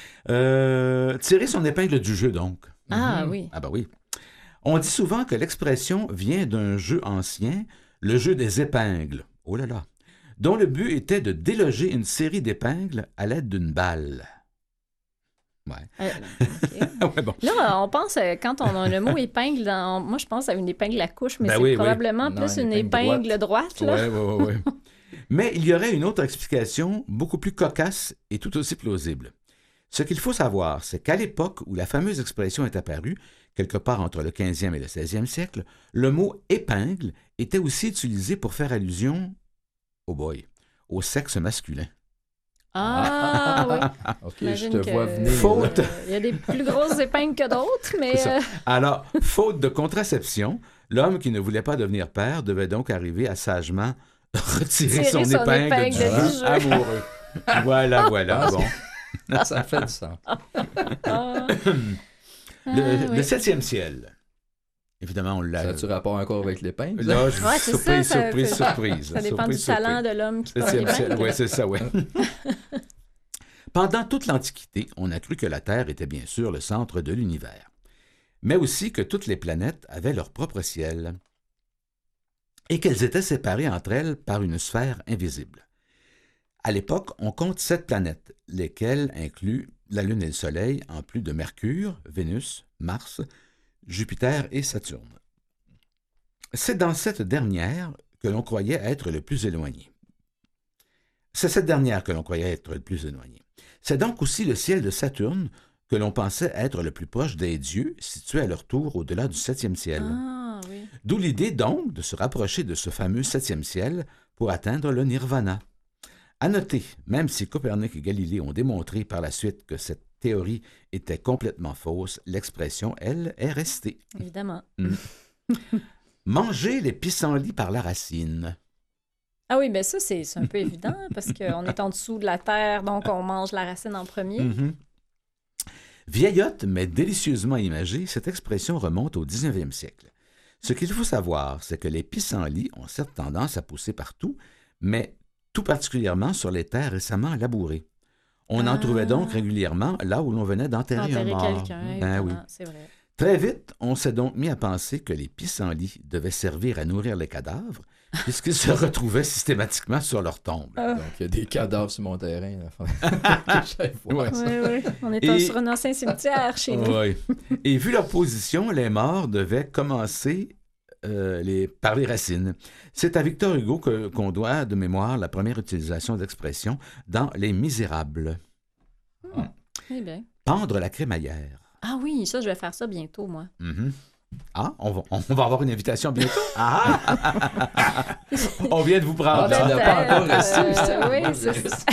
Tirer son épingle du jeu, donc. Ah oui. Ah ben oui. On dit souvent que l'expression vient d'un jeu ancien, le jeu des épingles. Oh là là. Dont le but était de déloger une série d'épingles à l'aide d'une balle. Ouais. Okay. Bon. Là, on pense, quand on a le mot épingle, moi je pense à une épingle à couche, mais c'est probablement plus une épingle droite. Oui. Mais il y aurait une autre explication beaucoup plus cocasse et tout aussi plausible. Ce qu'il faut savoir, c'est qu'à l'époque où la fameuse expression est apparue, quelque part entre le 15e et le 16e siècle, le mot « épingle » était aussi utilisé pour faire allusion, au sexe masculin. Ah oui. OK, je te vois venir. Faute. Il y a des plus grosses épingles que d'autres, mais... Alors, faute de contraception, l'homme qui ne voulait pas devenir père devait donc arriver à sagement retirer son épingle du jeu amoureux. Voilà, bon. Ça fait du sens. Le 7e ciel. Évidemment, on l'a... Ça a-tu rapport encore avec l'épingle? Là, surprise. Ça dépend du talent de l'homme qui prend l'épingle. Oui, c'est ça, oui. Pendant toute l'Antiquité, on a cru que la Terre était bien sûr le centre de l'univers, mais aussi que toutes les planètes avaient leur propre ciel et qu'elles étaient séparées entre elles par une sphère invisible. À l'époque, on compte 7 planètes, lesquelles incluent la Lune et le Soleil, en plus de Mercure, Vénus, Mars, Jupiter et Saturne. C'est dans cette dernière que l'on croyait être le plus éloigné. C'est donc aussi le ciel de Saturne que l'on pensait être le plus proche des dieux, situé à leur tour au-delà du 7e ciel. Ah, oui. D'où l'idée donc de se rapprocher de ce fameux 7e ciel pour atteindre le nirvana. À noter, même si Copernic et Galilée ont démontré par la suite que cette théorie était complètement fausse, l'expression, elle, est restée. Évidemment. Manger les pissenlits par la racine. Ah oui, bien ça, c'est un peu évident, parce qu'on est en dessous de la terre, donc on mange la racine en premier. Vieillotte, mais délicieusement imagée, cette expression remonte au 19e siècle. Ce qu'il faut savoir, c'est que les pissenlits ont certes tendance à pousser partout, mais tout particulièrement sur les terres récemment labourées. On en trouvait donc régulièrement là où l'on venait d'enterrer un mort. Oui, c'est vrai. Très vite, on s'est donc mis à penser que les pissenlits devaient servir à nourrir les cadavres, puisqu'ils se retrouvaient systématiquement sur leur tombe. Donc, il y a des cadavres sur mon terrain. Oui. On est sur un ancien cimetière chez nous. Oui. Et vu leur position, les morts devaient commencer par les racines. C'est à Victor Hugo qu'on doit, de mémoire, la première utilisation d'expression dans Les Misérables. Eh bien. Pendre la crémaillère. Ah oui, ça, je vais faire ça bientôt, moi. Mm-hmm. Ah, on va avoir une invitation bientôt. On vient de vous prendre. Tu l'as pas encore reçu. Oui, c'est ça.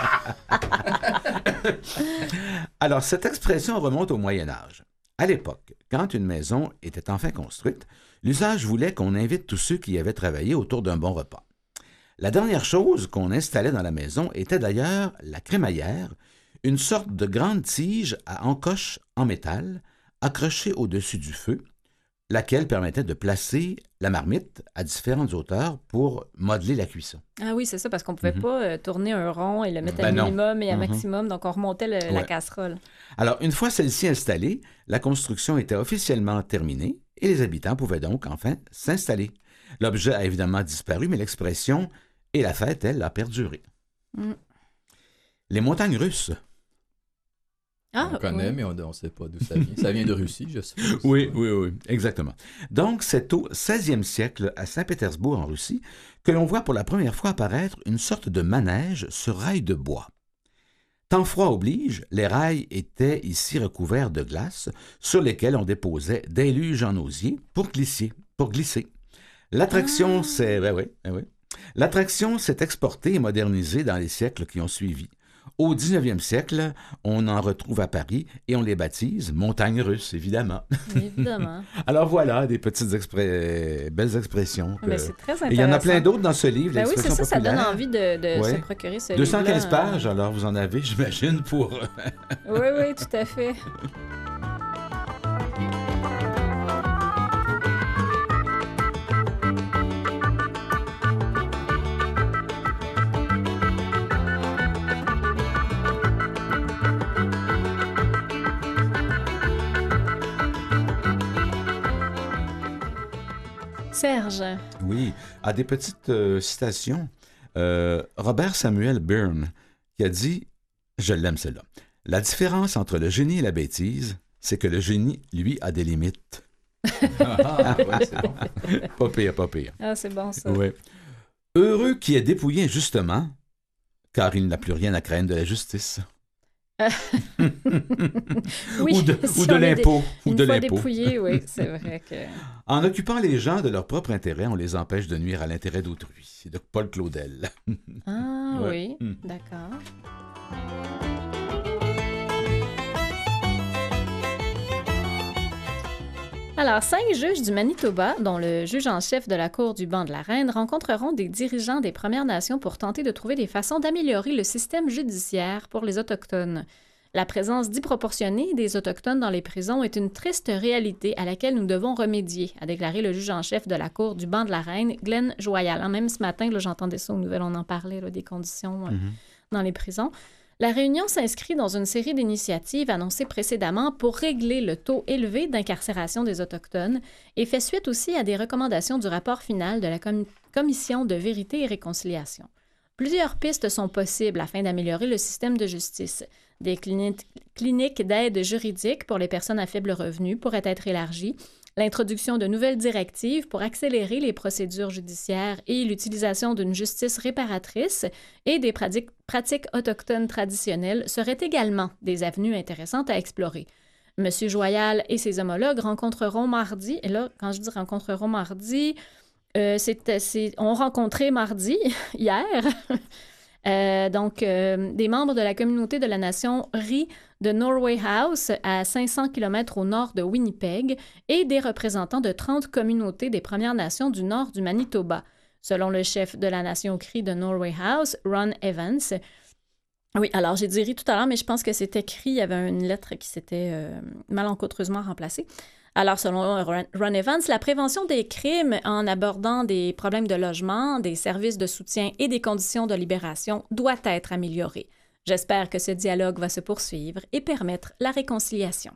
Alors, cette expression remonte au Moyen Âge. À l'époque, quand une maison était enfin construite, l'usage voulait qu'on invite tous ceux qui y avaient travaillé autour d'un bon repas. La dernière chose qu'on installait dans la maison était d'ailleurs la crémaillère, une sorte de grande tige à encoche en métal, accrochée au-dessus du feu, laquelle permettait de placer la marmite à différentes hauteurs pour modeler la cuisson. Ah oui, c'est ça, parce qu'on ne pouvait pas tourner un rond et le mettre à minimum et à maximum, donc on remontait la casserole. Alors, une fois celle-ci installée, la construction était officiellement terminée et les habitants pouvaient donc enfin s'installer. L'objet a évidemment disparu, mais l'expression « et la fête, elle, a perduré ». Les montagnes russes. On connaît, mais on ne sait pas d'où ça vient. Ça vient de Russie, je suppose. Oui, exactement. Donc, c'est au 16e siècle, à Saint-Pétersbourg, en Russie, que l'on voit pour la première fois apparaître une sorte de manège sur rails de bois. Temps froid oblige, les rails étaient ici recouverts de glace, sur lesquels on déposait des luges en osier pour glisser. L'attraction L'attraction s'est exportée et modernisée dans les siècles qui ont suivi. Au 19e siècle, on en retrouve à Paris et on les baptise montagnes russes, évidemment. Évidemment. Alors voilà, des petites belles expressions. Mais c'est très intéressant. Et il y en a plein d'autres dans ce livre, oui, c'est ça, ça donne envie de se procurer ce livre. 215 pages, alors vous en avez, j'imagine, pour... Oui, tout à fait. Serge. Oui, à des petites citations. Robert Samuel Byrne qui a dit, je l'aime celle-là, « La différence entre le génie et la bêtise, c'est que le génie, lui, a des limites. » Ouais, c'est bon. Pas pire. Ah, c'est bon ça. Ouais. Heureux qui est dépouillé injustement, car il n'a plus rien à craindre de la justice. Oui, ou de l'impôt. Une fois dépouillé, oui, c'est vrai que... En occupant les gens de leur propre intérêt, on les empêche de nuire à l'intérêt d'autrui. C'est de Paul Claudel. Ah oui, d'accord. Alors, 5 juges du Manitoba, dont le juge en chef de la Cour du banc de la Reine, rencontreront des dirigeants des Premières Nations pour tenter de trouver des façons d'améliorer le système judiciaire pour les Autochtones. La présence disproportionnée des Autochtones dans les prisons est une triste réalité à laquelle nous devons remédier, a déclaré le juge en chef de la Cour du banc de la Reine, Glenn Joyal. Même ce matin, là, j'entendais ça aux nouvelles, on en parlait des conditions dans les prisons. La réunion s'inscrit dans une série d'initiatives annoncées précédemment pour régler le taux élevé d'incarcération des Autochtones et fait suite aussi à des recommandations du rapport final de la Commission de vérité et réconciliation. Plusieurs pistes sont possibles afin d'améliorer le système de justice. Des cliniques d'aide juridique pour les personnes à faible revenu pourraient être élargies, l'introduction de nouvelles directives pour accélérer les procédures judiciaires et l'utilisation d'une justice réparatrice et des pratiques autochtones traditionnelles seraient également des avenues intéressantes à explorer. M. Joyal et ses homologues rencontreront mardi, et là, quand je dis rencontreront mardi, ont rencontré mardi, hier, des membres de la communauté de la nation Ri de Norway House à 500 km au nord de Winnipeg et des représentants de 30 communautés des Premières Nations du nord du Manitoba. Selon le chef de la nation Cri de Norway House, Ron Evans. Oui, alors j'ai dit Ri tout à l'heure, mais je pense que c'était Cri, il y avait une lettre qui s'était malencontreusement remplacée. Alors, selon Ron Evans, la prévention des crimes en abordant des problèmes de logement, des services de soutien et des conditions de libération doit être améliorée. J'espère que ce dialogue va se poursuivre et permettre la réconciliation.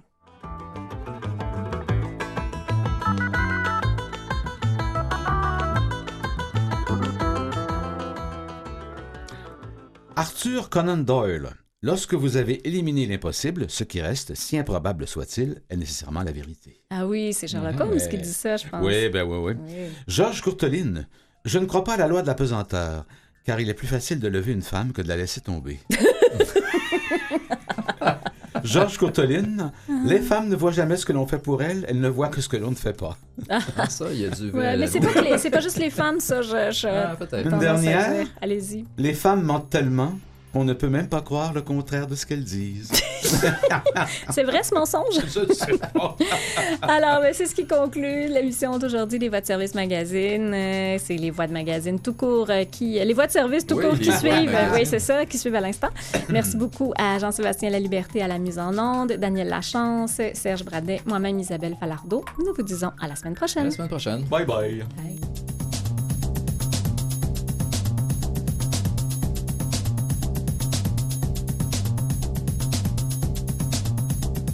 Arthur Conan Doyle. Lorsque vous avez éliminé l'impossible, ce qui reste, si improbable soit-il, est nécessairement la vérité. Ah oui, c'est Sherlock Holmes qui dit ça, je pense. Oui, oui. Georges Courteline. Je ne crois pas à la loi de la pesanteur, car il est plus facile de lever une femme que de la laisser tomber. Georges Courteline. Les femmes ne voient jamais ce que l'on fait pour elles, elles ne voient que ce que l'on ne fait pas. Ça, il y a du vrai. Mais c'est pas juste les femmes, ça. Peut-être. Une dernière. Allez-y. Les femmes mentent tellement qu'on ne peut même pas croire le contraire de ce qu'elles disent. C'est vrai ce mensonge? Je ne sais pas. Alors, c'est ce qui conclut l'émission d'aujourd'hui des Voix de service magazine. C'est les Voix de magazine tout court les Voix de service tout court qui suivent. Oui, c'est ça, qui suivent à l'instant. Merci beaucoup à Jean-Sébastien Laliberté à la mise en onde, Daniel Lachance, Serge Bradet, moi-même Isabelle Falardeau. Nous vous disons à la semaine prochaine. À la semaine prochaine. Bye bye. Bye.